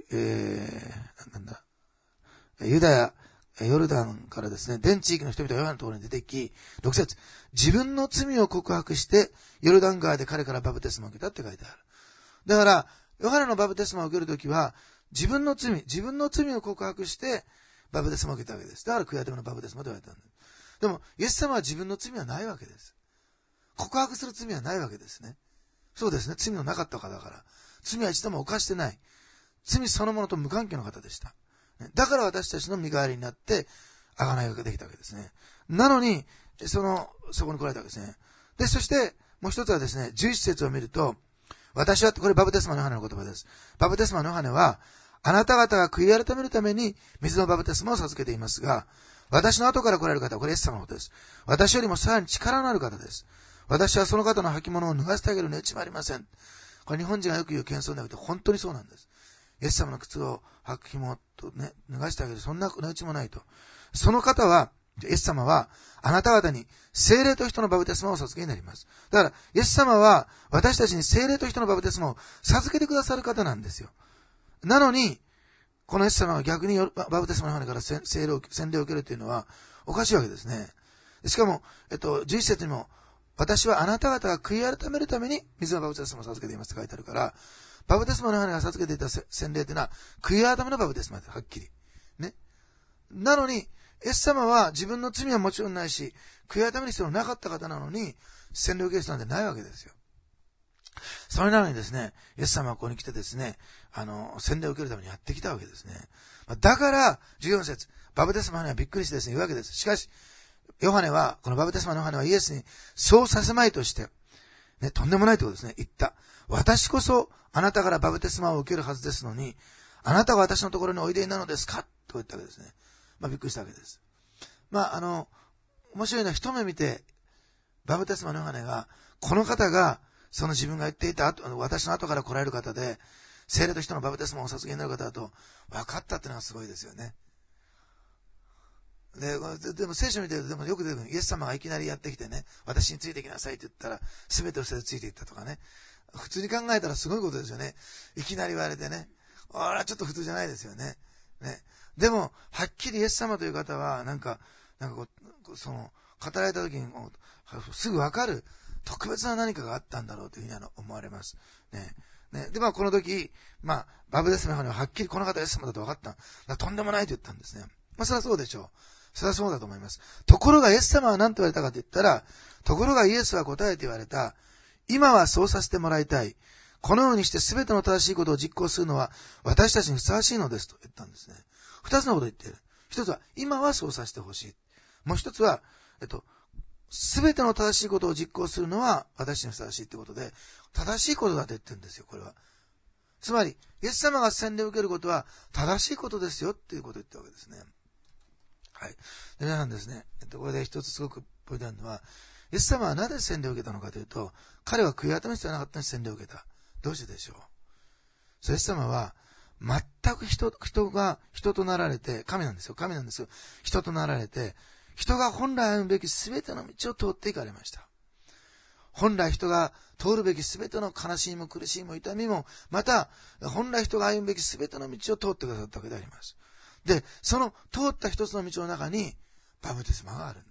ユダヤ、ヨルダンからですね、全地域の人々がヨハネのところに出てき、6節、自分の罪を告白して、ヨルダン川で彼からバプテスマを受けたって書いてある。だから、ヨハネのバプテスマを受けるときは、自分の罪を告白して、バプテスマを受けたわけです。だから、悔い改めのバプテスマと言われたんです。でも、イエス様は自分の罪はないわけです。告白する罪はないわけですね。そうですね、罪のなかった方だから。罪は一度も犯してない。罪そのものと無関係の方でした。だから私たちの身代わりになって、贖いができたわけですね。なのに、そこに来られたわけですね。で、そして、もう一つはですね、11節を見ると、私は、これバプテスマのヨハネの言葉です。バプテスマのヨハネは、あなた方が悔い改めるために、水のバプテスマを授けていますが、私の後から来られる方は、これイエス様のことです。私よりもさらに力のある方です。私はその方の履物を脱がせてあげる値打ちもありません。これ日本人がよく言う謙遜ではなくて、本当にそうなんです。イエス様の靴を履く紐とね、脱がしてあげる、そんな値打ちもないと。その方は、イエス様は、あなた方に聖霊と人のバプテスマを授けになります。だから、イエス様は、私たちに聖霊と人のバプテスマを授けてくださる方なんですよ。なのに、このイエス様は逆にバプテスマのヨハネから洗礼を受けるというのは、おかしいわけですね。しかも、11節にも、私はあなた方が悔い改めるために水のバプテスマを授けていますって書いてあるから、バプテスマのヨハネが授けていた洗礼というのは、悔い改めのバプテスマです。はっきり。ね。なのに、イエス様は自分の罪はもちろんないし、悔い改める必要のなかった方なのに、洗礼を受ける人なんてないわけですよ。それなのにですね、イエス様はここに来てですね、洗礼を受けるためにやってきたわけですね。だから、14節、バプテスマのヨハネはびっくりしてですね、言うわけです。しかし、ヨハネは、このバプテスマのヨハネはイエスにそうさせまいとして、ね、とんでもないということですね、言った。私こそ、あなたからバプテスマを受けるはずですのに、あなたが私のところにおいでになるのですかと言ったわけですね。びっくりしたわけです。面白いのは一目見て、バプテスマのヨハネが、この方が、その自分が言っていた私の後から来られる方で、聖霊と人のバプテスマをお授けになる方だと分かったっていうのがすごいですよね。 でも聖書見てると、でもよく出てくる。イエス様がいきなりやってきてね、私についてきなさいって言ったら、すべてを捨ててついていったとかね。普通に考えたらすごいことですよね。いきなり言われてね。あら、ちょっと普通じゃないですよね。ね。でも、はっきりイエス様という方は、語られた時にすぐわかる特別な何かがあったんだろうというふうに思われます。ね。ね。で、この時、バブデスマにははっきりこの方イエス様だと分かった。とんでもないと言ったんですね。それはそうでしょう。それはそうだと思います。ところがイエス様は何と言われたかと言ったら、ところがイエスは答えて言われた。今はそうさせてもらいたい。このようにして全ての正しいことを実行するのは私たちにふさわしいのですと言ったんですね。二つのことを言っている。一つは、今はそうさせてほしい。もう一つは、全ての正しいことを実行するのは私にふさわしいってことで、正しいことだと言ってるんですよ、これは。つまり、イエス様が洗礼を受けることは正しいことですよっていうことを言ったわけですね。はい。で、皆さんですね、これで一つすごくポイントなのは、イエス様はなぜ洗礼を受けたのかというと、彼は悔い改める必要がなかったのに洗礼を受けた。どうしてでしょう。イエス様は、全く人が人となられて、神なんですよ。神なんですよ。人となられて、人が本来歩むべき全ての道を通っていかれました。本来人が通るべき全ての悲しみも苦しみも痛みも、また、本来人が歩むべき全ての道を通ってくださったわけであります。で、その通った一つの道の中に、バプテスマがあるんです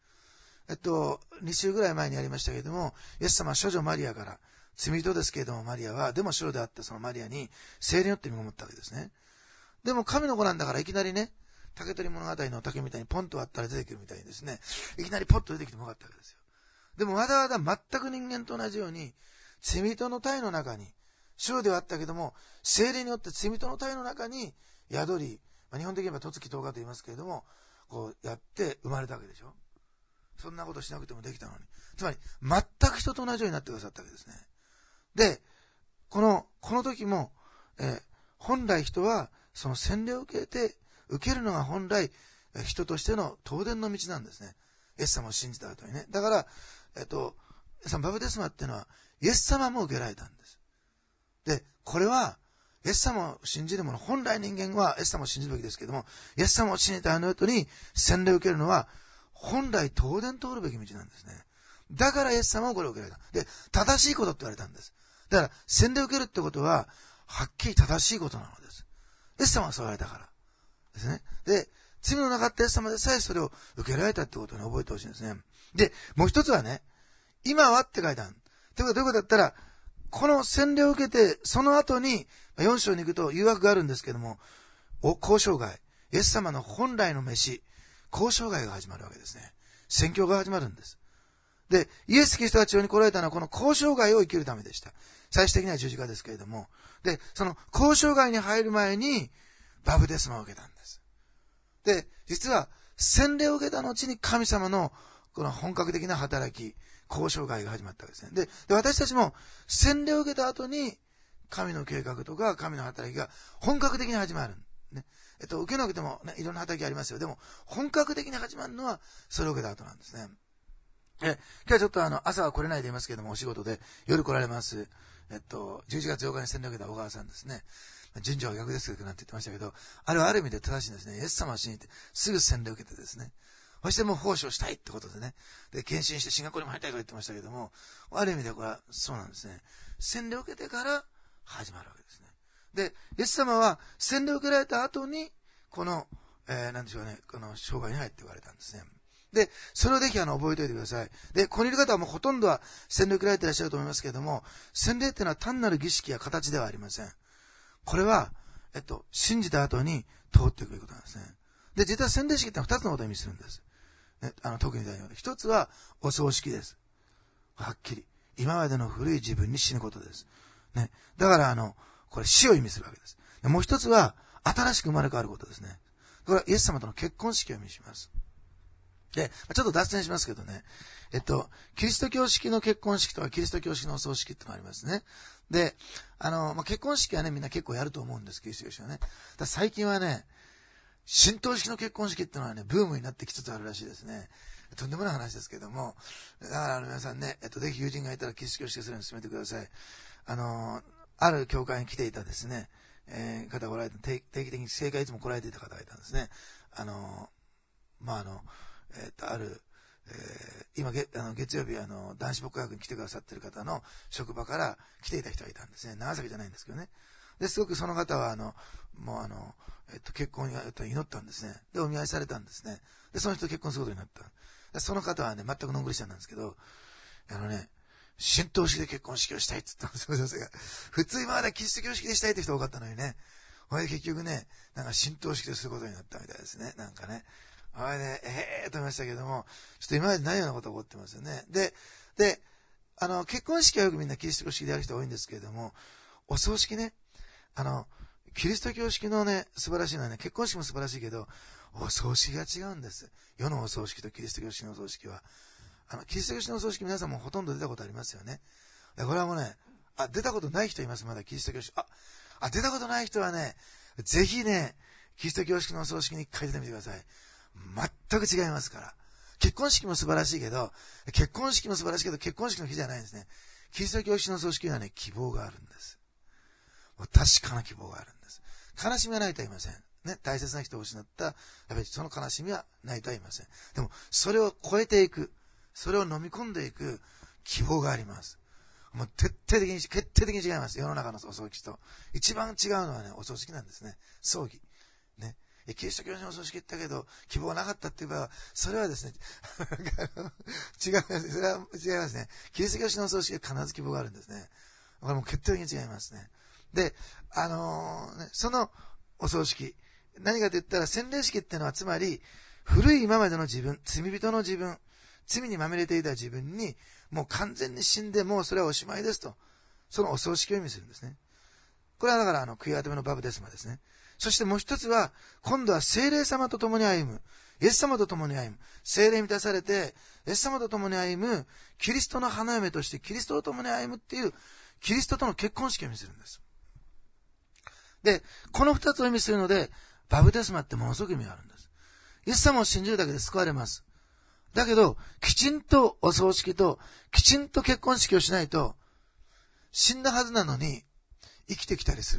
。2週ぐらい前にやりましたけれども、イエス様は処女マリアから、罪人ですけれどもマリアは、でも処女であったそのマリアに、聖霊によって身ごもったわけですね。でも神の子なんだからいきなりね、竹取物語の竹みたいにポンと割ったら出てくるみたいにですね、いきなりポッと出てきてもよかったわけですよ。でもわざわざ全く人間と同じように、罪人の体の中に、処女ではあったけども、聖霊によって罪人の体の中に宿り、日本的に言えば十月10日と言いますけれども、こうやって生まれたわけでしょ。そんなことしなくてもできたのに。つまり、全く人と同じようになってくださったわけですね。で、この時も、本来人は、その洗礼を受けるのが本来、人としての当然の道なんですね。イエス様を信じた後にね。だから、バプテスマっていうのは、イエス様も受けられたんです。で、これは、イエス様を信じる者、本来人間はイエス様を信じるべきですけれども、イエス様を信じたあの後に洗礼を受けるのは、本来当然通るべき道なんですね。だからイエス様もこれを受けられた。で、正しいことって言われたんです。だから、洗礼を受けるってことは、はっきり正しいことなのです。イエス様はそう言われたから。ですね。で、罪のなかったイエス様でさえそれを受けられたってことを覚えてほしいんですね。で、もう一つはね、今はって書いてある。ということはどういうことだったら、この洗礼を受けて、その後に、4章に行くと誘惑があるんですけども、交渉外、イエス様の本来の飯、交渉外が始まるわけですね。宣教が始まるんです。で、イエス・キリストが地上に来られたのはこの交渉外を生きるためでした。最終的には十字架ですけれども。で、その交渉外に入る前に、バプテスマを受けたんです。で、実は、洗礼を受けた後に神様のこの本格的な働き、交渉外が始まったわけですね。で、私たちも洗礼を受けた後に、神の計画とか神の働きが本格的に始まる。ね。受けなくても、ね、いろんな働きありますよ。でも、本格的に始まるのは、それを受けた後なんですね。今日はちょっと朝は来れないでいますけれども、お仕事で夜来られます。11月8日に洗礼を受けた小川さんですね。順序は逆ですけどなんて言ってましたけど、あれはある意味で正しいんですね。イエス様を信じて、すぐ洗礼を受けてですね。そしてもう奉仕をしたいってことでね。で、献身してシンガポールにも入りたいと言ってましたけども、ある意味でこれはそうなんですね。洗礼を受けてから始まるわけですね。で、イエス様は洗礼を受けられた後に、この、なんでしょうね、この生涯に入って言われたんですね。で、それをぜひ覚えておいてください。で、ここにいる方はもうほとんどは洗礼を受けられていらっしゃると思いますけれども、洗礼っていうのは単なる儀式や形ではありません。これは、信じた後に通っていくということなんですね。で、実は洗礼式ってのは2つのことを意味するんです。ね、特に大事な一つは、お葬式です。はっきり。今までの古い自分に死ぬことです。ね。だから、これ死を意味するわけです。でもう一つは、新しく生まれ変わることですね。これはイエス様との結婚式を意味します。で、ちょっと脱線しますけどね。キリスト教式の結婚式とかキリスト教式のお葬式ってのがありますね。で、結婚式はね、みんな結構やると思うんです、キリスト教式はね。だ最近はね、神道式の結婚式ってのはね、ブームになってきつつあるらしいですね。とんでもない話ですけども。だから皆さんね、ぜひ友人がいたらキリスト教式するのを進めてください。ある教会に来ていたですね、方がおられた、定期的に正会いつも来られていた方がいたんですね。 今月曜日男子牧学に来てくださっている方の職場から来ていた人がいたんですね。長崎じゃないんですけどね。で、すごくその方は結婚に祈ったんですね。で、お見合いされたんですね。で、その人と結婚することになった。で、その方はね、全くノンクリスチャンなんですけど、神道式で結婚式をしたいって言ったんですよ、女性が。普通今までキリスト教式でしたいって人多かったのにね。ほいで結局ね、なんか神道式ですることになったみたいですね。なんかね。ほいで、と思いましたけども、ちょっと今までないようなことが起こってますよね。で、結婚式はよくみんなキリスト教式でやる人多いんですけれども、お葬式ね、キリスト教式のね、素晴らしいのはね、結婚式も素晴らしいけど、お葬式が違うんです。世のお葬式とキリスト教式のお葬式は。キリスト教式のお葬式皆さんもほとんど出たことありますよね。これはもうね、出たことない人います、まだキリスト教式。出たことない人はね、ぜひね、キリスト教式のお葬式に一回出てみてください。全く違いますから。結婚式も素晴らしいけど、結婚式の日じゃないんですね。キリスト教式のお葬式にはね、希望があるんです。確かな希望があるんです。悲しみはないとは言いません。ね、大切な人を失った、やっぱりその悲しみはないとは言いません。でも、それを超えていく、それを飲み込んでいく希望があります。もう決定的に違います。世の中のお葬式と。一番違うのはね、お葬式なんですね。葬儀。ね。キリスト教のお葬式行ったけど、希望がなかったって言えば、それはですね、違います。それは違いますね。キリスト教のお葬式は必ず希望があるんですね。これもう決定的に違いますね。で、そのお葬式、何かと言ったら洗礼式っていうのはつまり、古い今までの自分、罪人の自分、罪にまみれていた自分に、もう完全に死んで、もうそれはおしまいですと。そのお葬式を意味するんですね。これはだから悔い改めのバプテスマですね。そしてもう一つは、今度は聖霊様と共に歩む。イエス様と共に歩む。聖霊に満たされて、イエス様と共に歩む、キリストの花嫁としてキリストと共に歩むっていう、キリストとの結婚式を意味するんです。で、この二つを意味するので、バプテスマってものすごく意味があるんです。イエス様を信じるだけで救われます。だけど、きちんとお葬式と、きちんと結婚式をしないと、死んだはずなのに、生きてきたりする。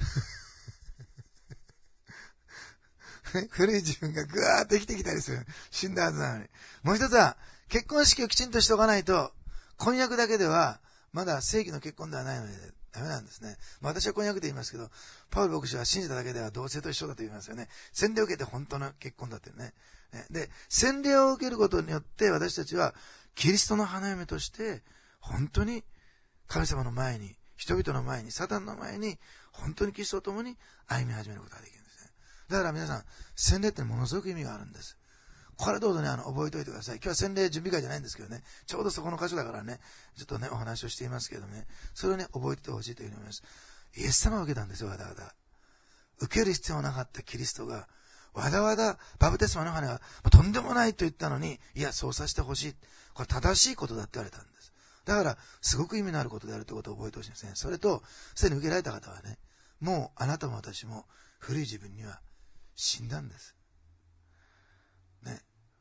古い自分がぐわーっと生きてきたりする。死んだはずなのに。もう一つは、結婚式をきちんとしておかないと、婚約だけでは、まだ正規の結婚ではないので、ダメなんですね。私は婚約で言いますけど、パウル牧師は信じただけでは同性と一緒だと言いますよね。洗礼を受けて本当の結婚だってね。で、洗礼を受けることによって私たちはキリストの花嫁として本当に神様の前に、人々の前に、サタンの前に本当にキリストと共に歩み始めることができるんですね。だから皆さん、洗礼ってものすごく意味があるんです。これどうぞね、覚えておいてください。今日は洗礼準備会じゃないんですけどね、ちょうどそこの箇所だからね、ちょっとね、お話をしていますけどね、それをね、覚えてほしいというふうに思います。イエス様を受けたんですよ、わざわざ。受ける必要なかったキリストが、わざわざバプテスマの花はとんでもないと言ったのに、いや、そうさせてほしい。これ正しいことだって言われたんです。だから、すごく意味のあることであるということを覚えてほしいんですね。それと、すでに受けられた方はね、もうあなたも私も古い自分には死んだんです。ね。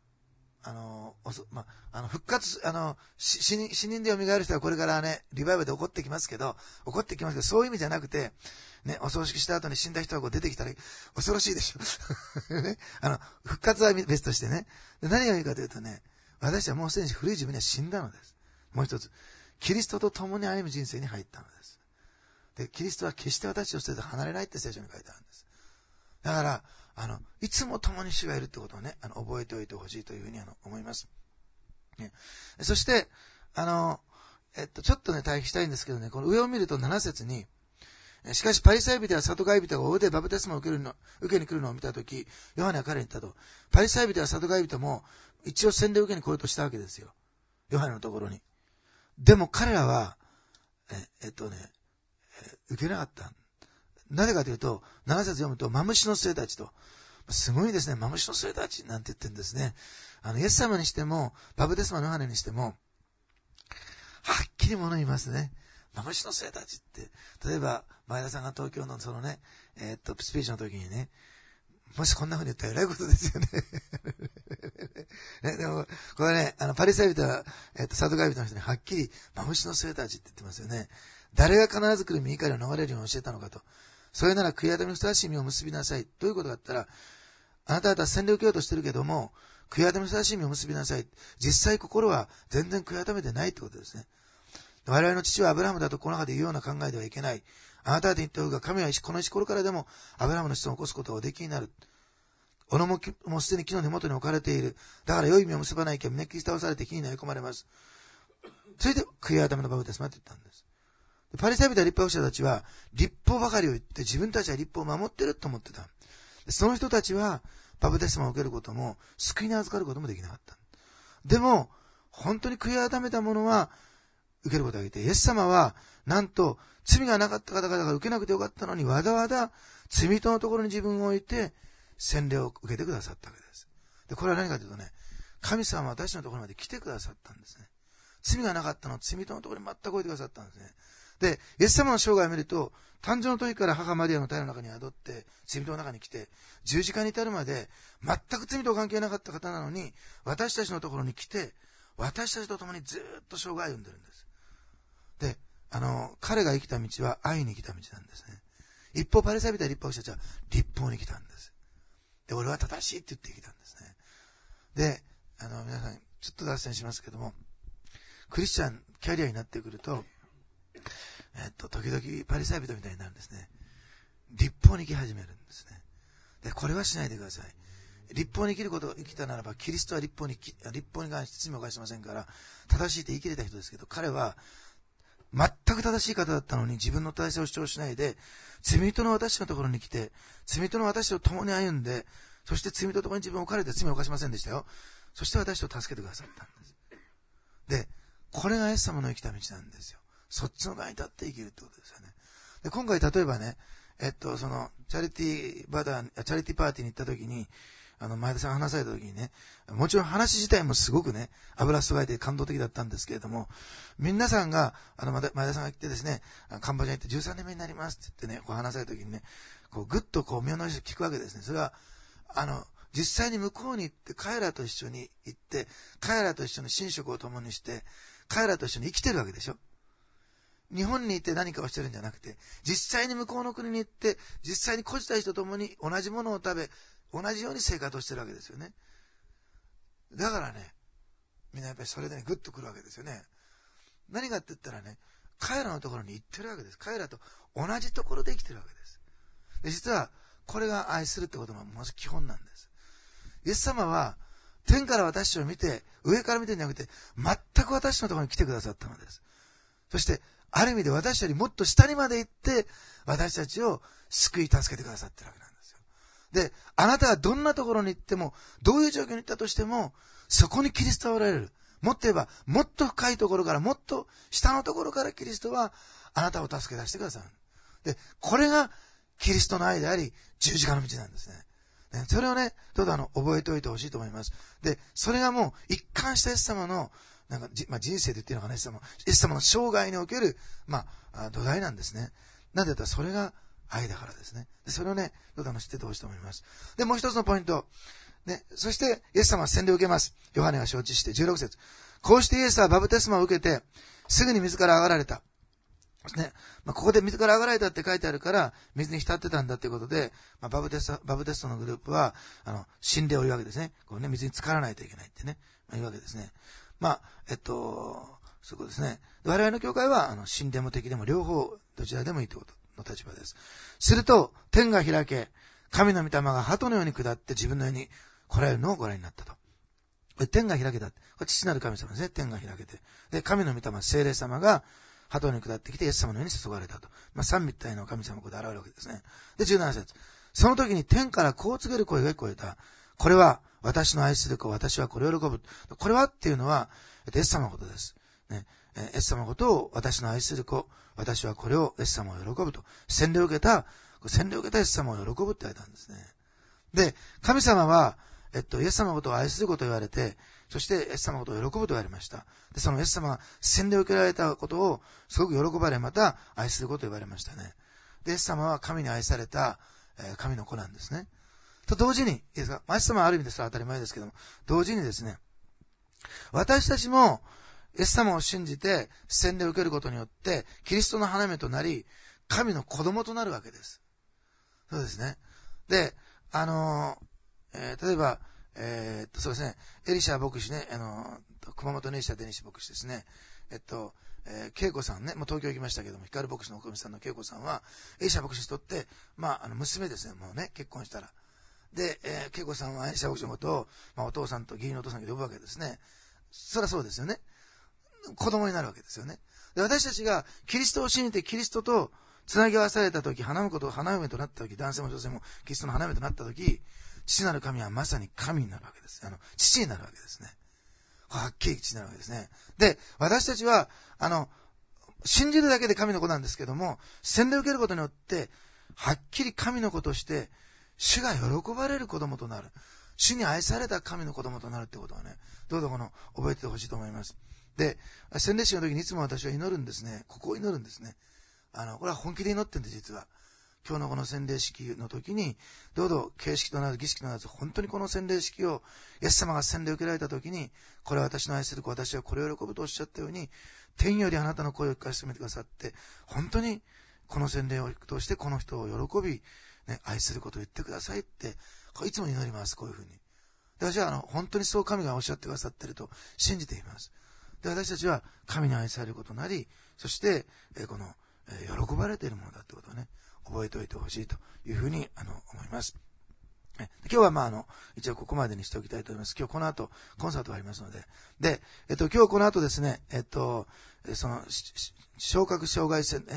復活、死人で蘇る人はこれからね、リバイバルで起こってきますけど、そういう意味じゃなくて、ね、お葬式した後に死んだ人がこう出てきたら、恐ろしいでしょ。ね、復活は別としてね。で、何がいいかというとね、私はもうすでに古い自分には死んだのです。もう一つ、キリストと共に歩む人生に入ったのです。で、キリストは決して私を捨てて離れないって聖書に書いてあるんです。だから、いつも共に主がいるってことをね、覚えておいてほしいというふうに思います。ね、そして、ちょっとね、対比したいんですけどね、この上を見ると7節に、しかしパリサイ人やサドカイ人が大勢バプテスマを受けに来るのを見たとき、ヨハネは彼に言ったと。パリサイ人やサドカイ人も一応洗礼を受けに来ようとしたわけですよ。ヨハネのところに。でも彼らは、受けなかった。なぜかというと、7節読むと、マムシの末たちと。すごいですね。マムシの末たちなんて言ってるんですね。イエス様にしても、バプテスマのヨハネにしても、はっきり物言いますね。マムシの末たちって。例えば、前田さんが東京のそのね、スピーチの時にね、もしこんな風に言ったら偉いことですよね。ね、でも、これね、パリサイ人は、サドカイ人の人にはっきり、マムシの末たちって言ってますよね。誰が必ず来る身怒りを逃れるように教えたのかと。それなら悔い改めにふさわしい実を結びなさい。どういうことだったら、 あなた方は洗礼を受けようとしてるけども、悔い改めの正しい実を結びなさい。実際心は全然悔い改めてないってことですね。我々の父はアブラハムだとこの中で言うような考えではいけない。あなた方に言っておくが、神はこの石ころからでもアブラハムの子孫を起こすことがおできになる。斧もうすでに木の根元に置かれている。だから良い実を結ばないけん、めき倒されて木に投げ込まれます。それで悔い改めのバプテスマって言ったんです。パリサイ人や立法学者たちは立法ばかりを言って自分たちは立法を守ってると思ってた。その人たちはバプテスマを受けることも救いに預かることもできなかった。でも本当に悔い改めた者は受けることができて、イエス様はなんと罪がなかった方々が受けなくてよかったのにわざわざ罪人のところに自分を置いて洗礼を受けてくださったわけです。で、これは何かというとね、神様は私のところまで来てくださったんですね。罪がなかったのを罪人のところに全く置いてくださったんですね。で、イエス様の生涯を見ると、誕生の時から母マリアの体の中に宿って、罪人の中に来て、十字架に至るまで、全く罪と関係なかった方なのに、私たちのところに来て、私たちと共にずっと生涯を歩んでるんです。で、彼が生きた道は愛に生きた道なんですね。一方、パリサイ人や立法学者たちは立法に来たんです。で、俺は正しいって言ってきたんですね。で、皆さん、ちょっと脱線しますけども、クリスチャン、キャリアになってくると、時々パリサイ人みたいになるんですね。立法に生き始めるんですね。で、これはしないでください。立法に生きることが生きたならば、キリストは立法に関して罪を犯してませんから、正しいって言い切れた人ですけど、彼は、全く正しい方だったのに自分の正しさを主張しないで、罪人の私のところに来て、罪人の私と共に歩んで、そして罪人と共に自分を置かれて罪を犯しませんでしたよ。そして私を助けてくださったんです。で、これがイエス様の生きた道なんですよ。そっちの側に立って生きるってことですよね。で、今回例えばね、その、チャリティーパーティーに行った時に、前田さんが話された時にね、もちろん話自体もすごくね、油注がれて感動的だったんですけれども、皆さんが、前田さんが来てですね、カンボジアに行って13年目になりますって言ってね、こう話された時にね、こうぐっとこう身を乗りして聞くわけですね。それは、実際に向こうに行って、彼らと一緒に行って、彼らと一緒に寝食を共にして、彼らと一緒に生きてるわけでしょ。日本にいて何かをしてるんじゃなくて、実際に向こうの国に行って、実際に孤児たちと共に同じものを食べ、同じように生活をしてるわけですよね。だからね、みんなやっぱりそれでね、グッとくるわけですよね。何かって言ったらね、彼らのところに行ってるわけです。彼らと同じところで生きてるわけです。で、実は、これが愛するってことのまず基本なんです。イエス様は、天から私を見て、上から見てんじゃなくて、全く私のところに来てくださったのです。そして、ある意味で私よりもっと下にまで行って、私たちを救い助けてくださってるわけなんですよ。で、あなたがどんなところに行っても、どういう状況に行ったとしても、そこにキリストはおられる。もっと言えば、もっと深いところから、もっと下のところからキリストは、あなたを助け出してくださる。で、これがキリストの愛であり、十字架の道なんですね。それをね、どうぞ覚えておいてほしいと思います。で、それがもう一貫したイエス様の、人生で言ってるのかな、イエス様の生涯における、土台なんですね。なんでだったらそれが愛だからですね。でそれをね、どうぞ知っててほしいと思います。で、もう一つのポイント。ね、そして、イエス様は洗礼を受けます。ヨハネが承知して16節。こうしてイエスはバプテスマを受けて、すぐに水から上がられた。ね。ここで水から上がられたって書いてあるから、水に浸ってたんだっていうことで、バプテストのグループは、洗礼を言うわけですね。こうね、水に浸からないといけないってね、言うわけですね。そうですね。我々の教会は、神でも敵でも両方、どちらでもいいということの立場です。すると、天が開け、神の御霊が鳩のように下って自分のように来られるのをご覧になったと。これ天が開けた。これ父なる神様ですね。天が開けて。で、神の御霊、聖霊様が鳩に下ってきて、イエス様のように注がれたと。三位一体の神様がここで現れるわけですね。で、17節。その時に天からこう告げる声が聞こえた。これは、私の愛する子、私はこれを喜ぶ。これはっていうのは、イエス様のことです。ね、イエス様のことを私の愛する子、私はこれをイエス様を喜ぶと。洗礼を受けたイエス様を喜ぶって言われたんですね。で、神様は、イエス様のことを愛することを言われて、そしてイエス様のことを喜ぶと言われました。で、そのイエス様が洗礼を受けられたことをすごく喜ばれ、また愛することを言われましたね。で、イエス様は神に愛された、神の子なんですね。と同時に、いいですか？イエス様はある意味でそれは当たり前ですけども、同時にですね、私たちもイエス様を信じて洗礼を受けることによって、キリストの花芽となり、神の子供となるわけです。そうですね。で、 例えば、そうですね、エリシャ牧師ね、熊本のエリシャ・デニシ牧師ですね。恵子さんね、もう東京行きましたけども、光牧師のおかみさんの恵子さんは、エリシャ牧師にとって、娘ですね、もうね、結婚したら。で、恵子さんはエリシャ牧師のことを、お父さんと義理のお父さんと呼ぶわけですね。そりゃそうですよね。子供になるわけですよね。で、私たちがキリストを信じてキリストとつなぎ合わされたとき、花嫁となったとき、男性も女性もキリストの花嫁となったとき、父なる神はまさに神になるわけです。父になるわけですね。はっきり父になるわけですね。で、私たちは、信じるだけで神の子なんですけども、洗礼を受けることによって、はっきり神の子として、主が喜ばれる子供となる。主に愛された神の子供となるってことはね、どうぞ覚えてほしいと思います。で、洗礼式の時にいつも私は祈るんですね。ここを祈るんですね。これは本気で祈ってるんです、実は。今日のこの洗礼式の時に、どうぞ形式となる儀式となる本当にこの洗礼式を、イエス様が洗礼を受けられた時に、これは私の愛する子、私はこれを喜ぶとおっしゃったように、天よりあなたの声を聞かせてみてくださって、本当にこの洗礼を通してこの人を喜び、ね、愛することを言ってくださいって、いつも祈ります、こういうふうに。で、私は本当にそう神がおっしゃってくださっていると信じています。で、私たちは神に愛されることになり、そして、喜ばれているものだってことをね、覚えておいてほしいというふうに、思います。今日は一応ここまでにしておきたいと思います。今日この後、コンサートがありますので。で、今日この後ですね、聴覚障害セン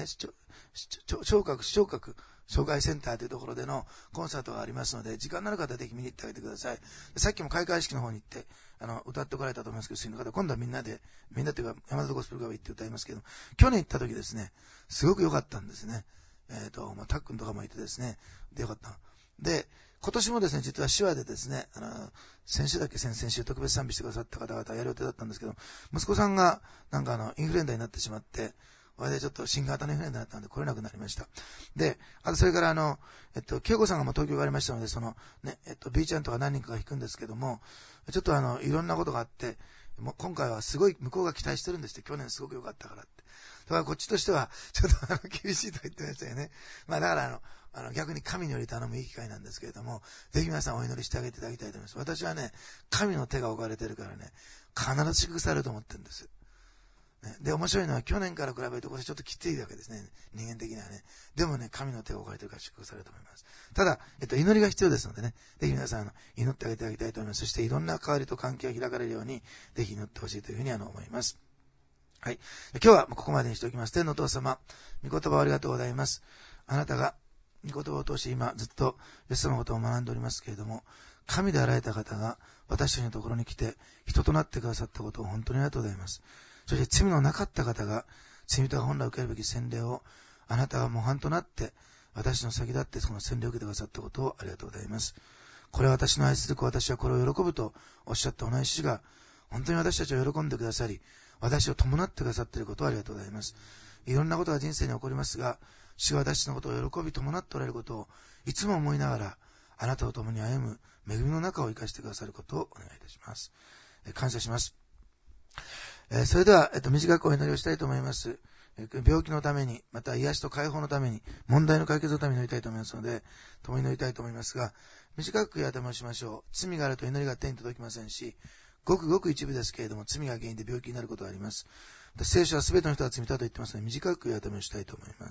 ターというところでのコンサートがありますので、時間のある方はぜひ見に行ってあげてください。さっきも開会式の方に行って、歌ってこられたと思いますけど、そういう方、今度はみんなというか、山田ゴスペルが行って歌いますけど、去年行った時ですね、すごく良かったんですね。タックンとかもいてですね、で良かった。で、今年もですね、実は手話でですね、先々週特別賛美してくださった方々やる予定だったんですけど、息子さんがインフルエンザになってしまって、これでちょっと新型のインフルエンザになったので来れなくなりました。で、あとそれから恵子さんがもう東京がありましたので、B ちゃんとか何人かが弾くんですけども、ちょっといろんなことがあって、もう今回はすごい向こうが期待してるんですって、去年すごく良かったからって。だからこっちとしては、ちょっと厳しいと言ってましたよね。だから逆に神により頼むいい機会なんですけれども、ぜひ皆さんお祈りしてあげていただきたいと思います。私はね、神の手が置かれてるからね、必ず祝福されると思ってるんです。で、面白いのは去年から比べるとこれちょっときついわけですね。人間的にはね。でもね、神の手が置かれてるから祝福されると思います。ただ、祈りが必要ですのでね、ぜひ皆さん祈ってあげていただきたいと思います。そしていろんな関わりと関係が開かれるように、ぜひ祈ってほしいというふうに思います。はい。今日はここまでにしておきます。天のお父様、御言葉をありがとうございます。あなたが御言葉を通して今ずっとイエス様のことを学んでおりますけれども、神であられた方が私たちのところに来て人となってくださったことを本当にありがとうございます。そして罪のなかった方が罪人が本来受けるべき洗礼をあなたが模範となって私の先立ってその洗礼を受けてくださったことをありがとうございます。これは私の愛する子、私はこれを喜ぶとおっしゃった同じ主が本当に私たちを喜んでくださり、私を伴ってくださっていることをありがとうございます。いろんなことが人生に起こりますが、主が私のことを喜び伴っておられることをいつも思いながら、あなたと共に歩む恵みの中を生かしてくださることをお願いいたします。感謝します。それでは、短くお祈りをしたいと思います。病気のために、また癒しと解放のために、問題の解決のために祈りたいと思いますので、共に祈りたいと思いますが、短くやってもしましょう。罪があると祈りが手に届きませんし、ごくごく一部ですけれども、罪が原因で病気になることがあります。聖書はすべての人が罪だと言ってますので、短くやってもしたいと思います。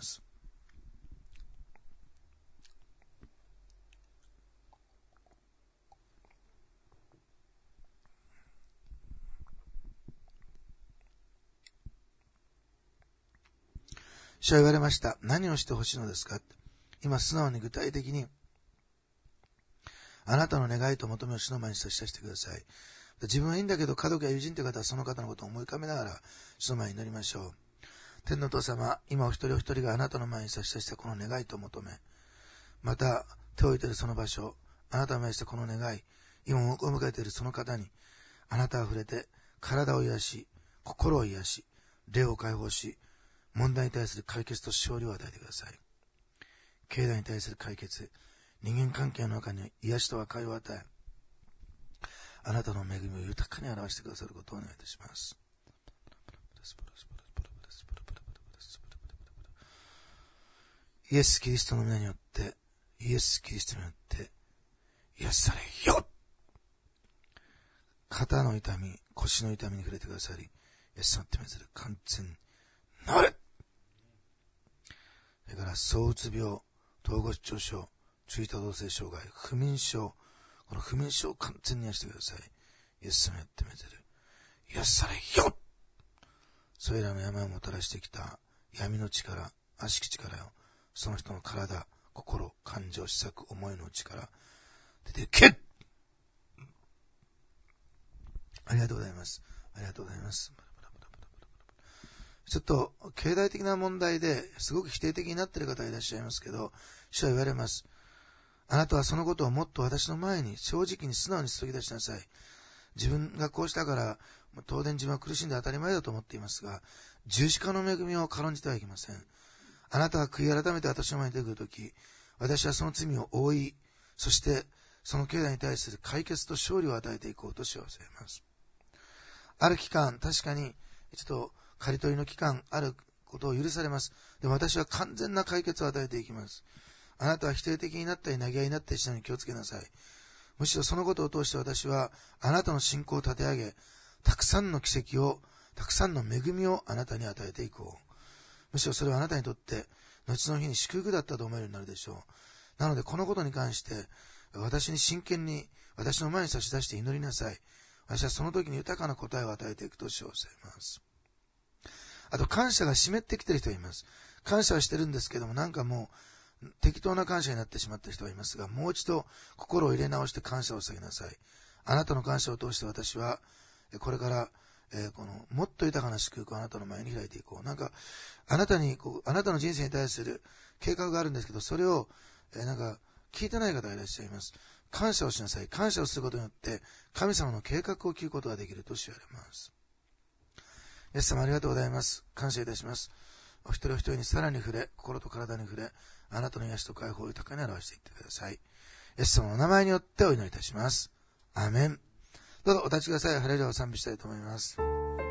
主は言われました。何をしてほしいのですか？今素直に具体的にあなたの願いと求めを主の前に差し出してください。自分はいいんだけど家族や友人という方はその方のことを思い浮かべながら主の前に祈りましょう。天のお父様、今お一人お一人があなたの前に差し出したこの願いと求め、また手を置いているその場所、あなたの前にしたこの願い、今お迎えているその方にあなたが触れて体を癒し、心を癒し、霊を解放し、問題に対する解決と勝利を与えてください。経済に対する解決、人間関係の中に癒しと和解を与え、あなたの恵みを豊かに表してくださることをお願いいたします。イエス・キリストの皆によって、イエス・キリストによって、 癒されよ。肩の痛み、腰の痛みに触れてくださり、イエス様ってめずる完全に治れ。それから躁うつ病、統合失調症、注意多動性障害、不眠症、この不眠症を完全に癒してください。イエス様やってめずる癒されよ。それらの病をもたらしてきた闇の力、悪しき力よ、その人の体、心、感情、思索、思いの内から出てけ。ありがとうございます。ありがとうございます。ちょっと経済的な問題ですごく否定的になっている方いらっしゃいますけど、主は言われます。あなたはそのことをもっと私の前に正直に素直に注ぎ出しなさい。自分がこうしたから当然自分は苦しんで当たり前だと思っていますが、十字架の恵みを軽んじてはいけません。あなたが悔い改めて私の前に出てくるとき、私はその罪を覆い、そしてその経済に対する解決と勝利を与えていこうとし忘れます。ある期間、確かにちょっと刈り取りの期間あることを許されます。でも私は完全な解決を与えていきます。あなたは否定的になったり投げ合いになったりしたのに気をつけなさい。むしろそのことを通して私はあなたの信仰を立て上げ、たくさんの奇跡を、たくさんの恵みをあなたに与えていこう。むしろそれはあなたにとって後の日に祝福だったと思えるようになるでしょう。なのでこのことに関して私に真剣に私の前に差し出して祈りなさい。私はその時に豊かな答えを与えていくと称せます。あと感謝が湿ってきている人がいます。感謝はしてるんですけども、なんかもう適当な感謝になってしまった人がいますが、もう一度心を入れ直して感謝を捧げなさい。あなたの感謝を通して私はこれからこのもっと豊かな祝福をあなたの前に開いていこう。なんかあなたの人生に対する計画があるんですけど、それをなんか聞いてない方がいらっしゃいます。感謝をしなさい。感謝をすることによって神様の計画を聞くことができると言われます。イエス様ありがとうございます。感謝いたします。お一人お一人にさらに触れ、心と体に触れ、あなたの癒しと解放を豊かに表していってください。イエス様の名前によってお祈りいたします。アーメン。どうぞお立ちください。ハレルヤを賛美したいと思います。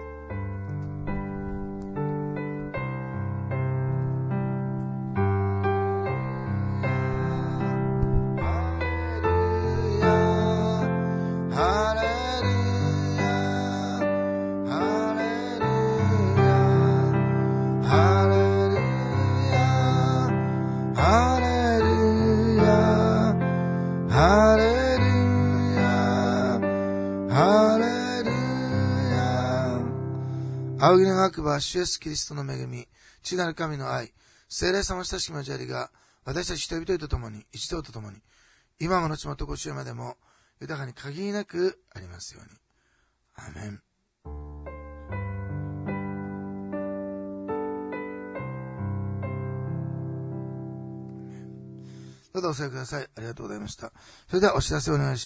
仰ぎ願くば主イエスキリストの恵み、父なる神の愛、聖霊様の親しき交わりが、私たち人々と共に、一同と共に、今も後もとこしえまでも、豊かに限りなくありますように。アーメン。どうぞお座りください。ありがとうございました。それではお知らせをお願いします。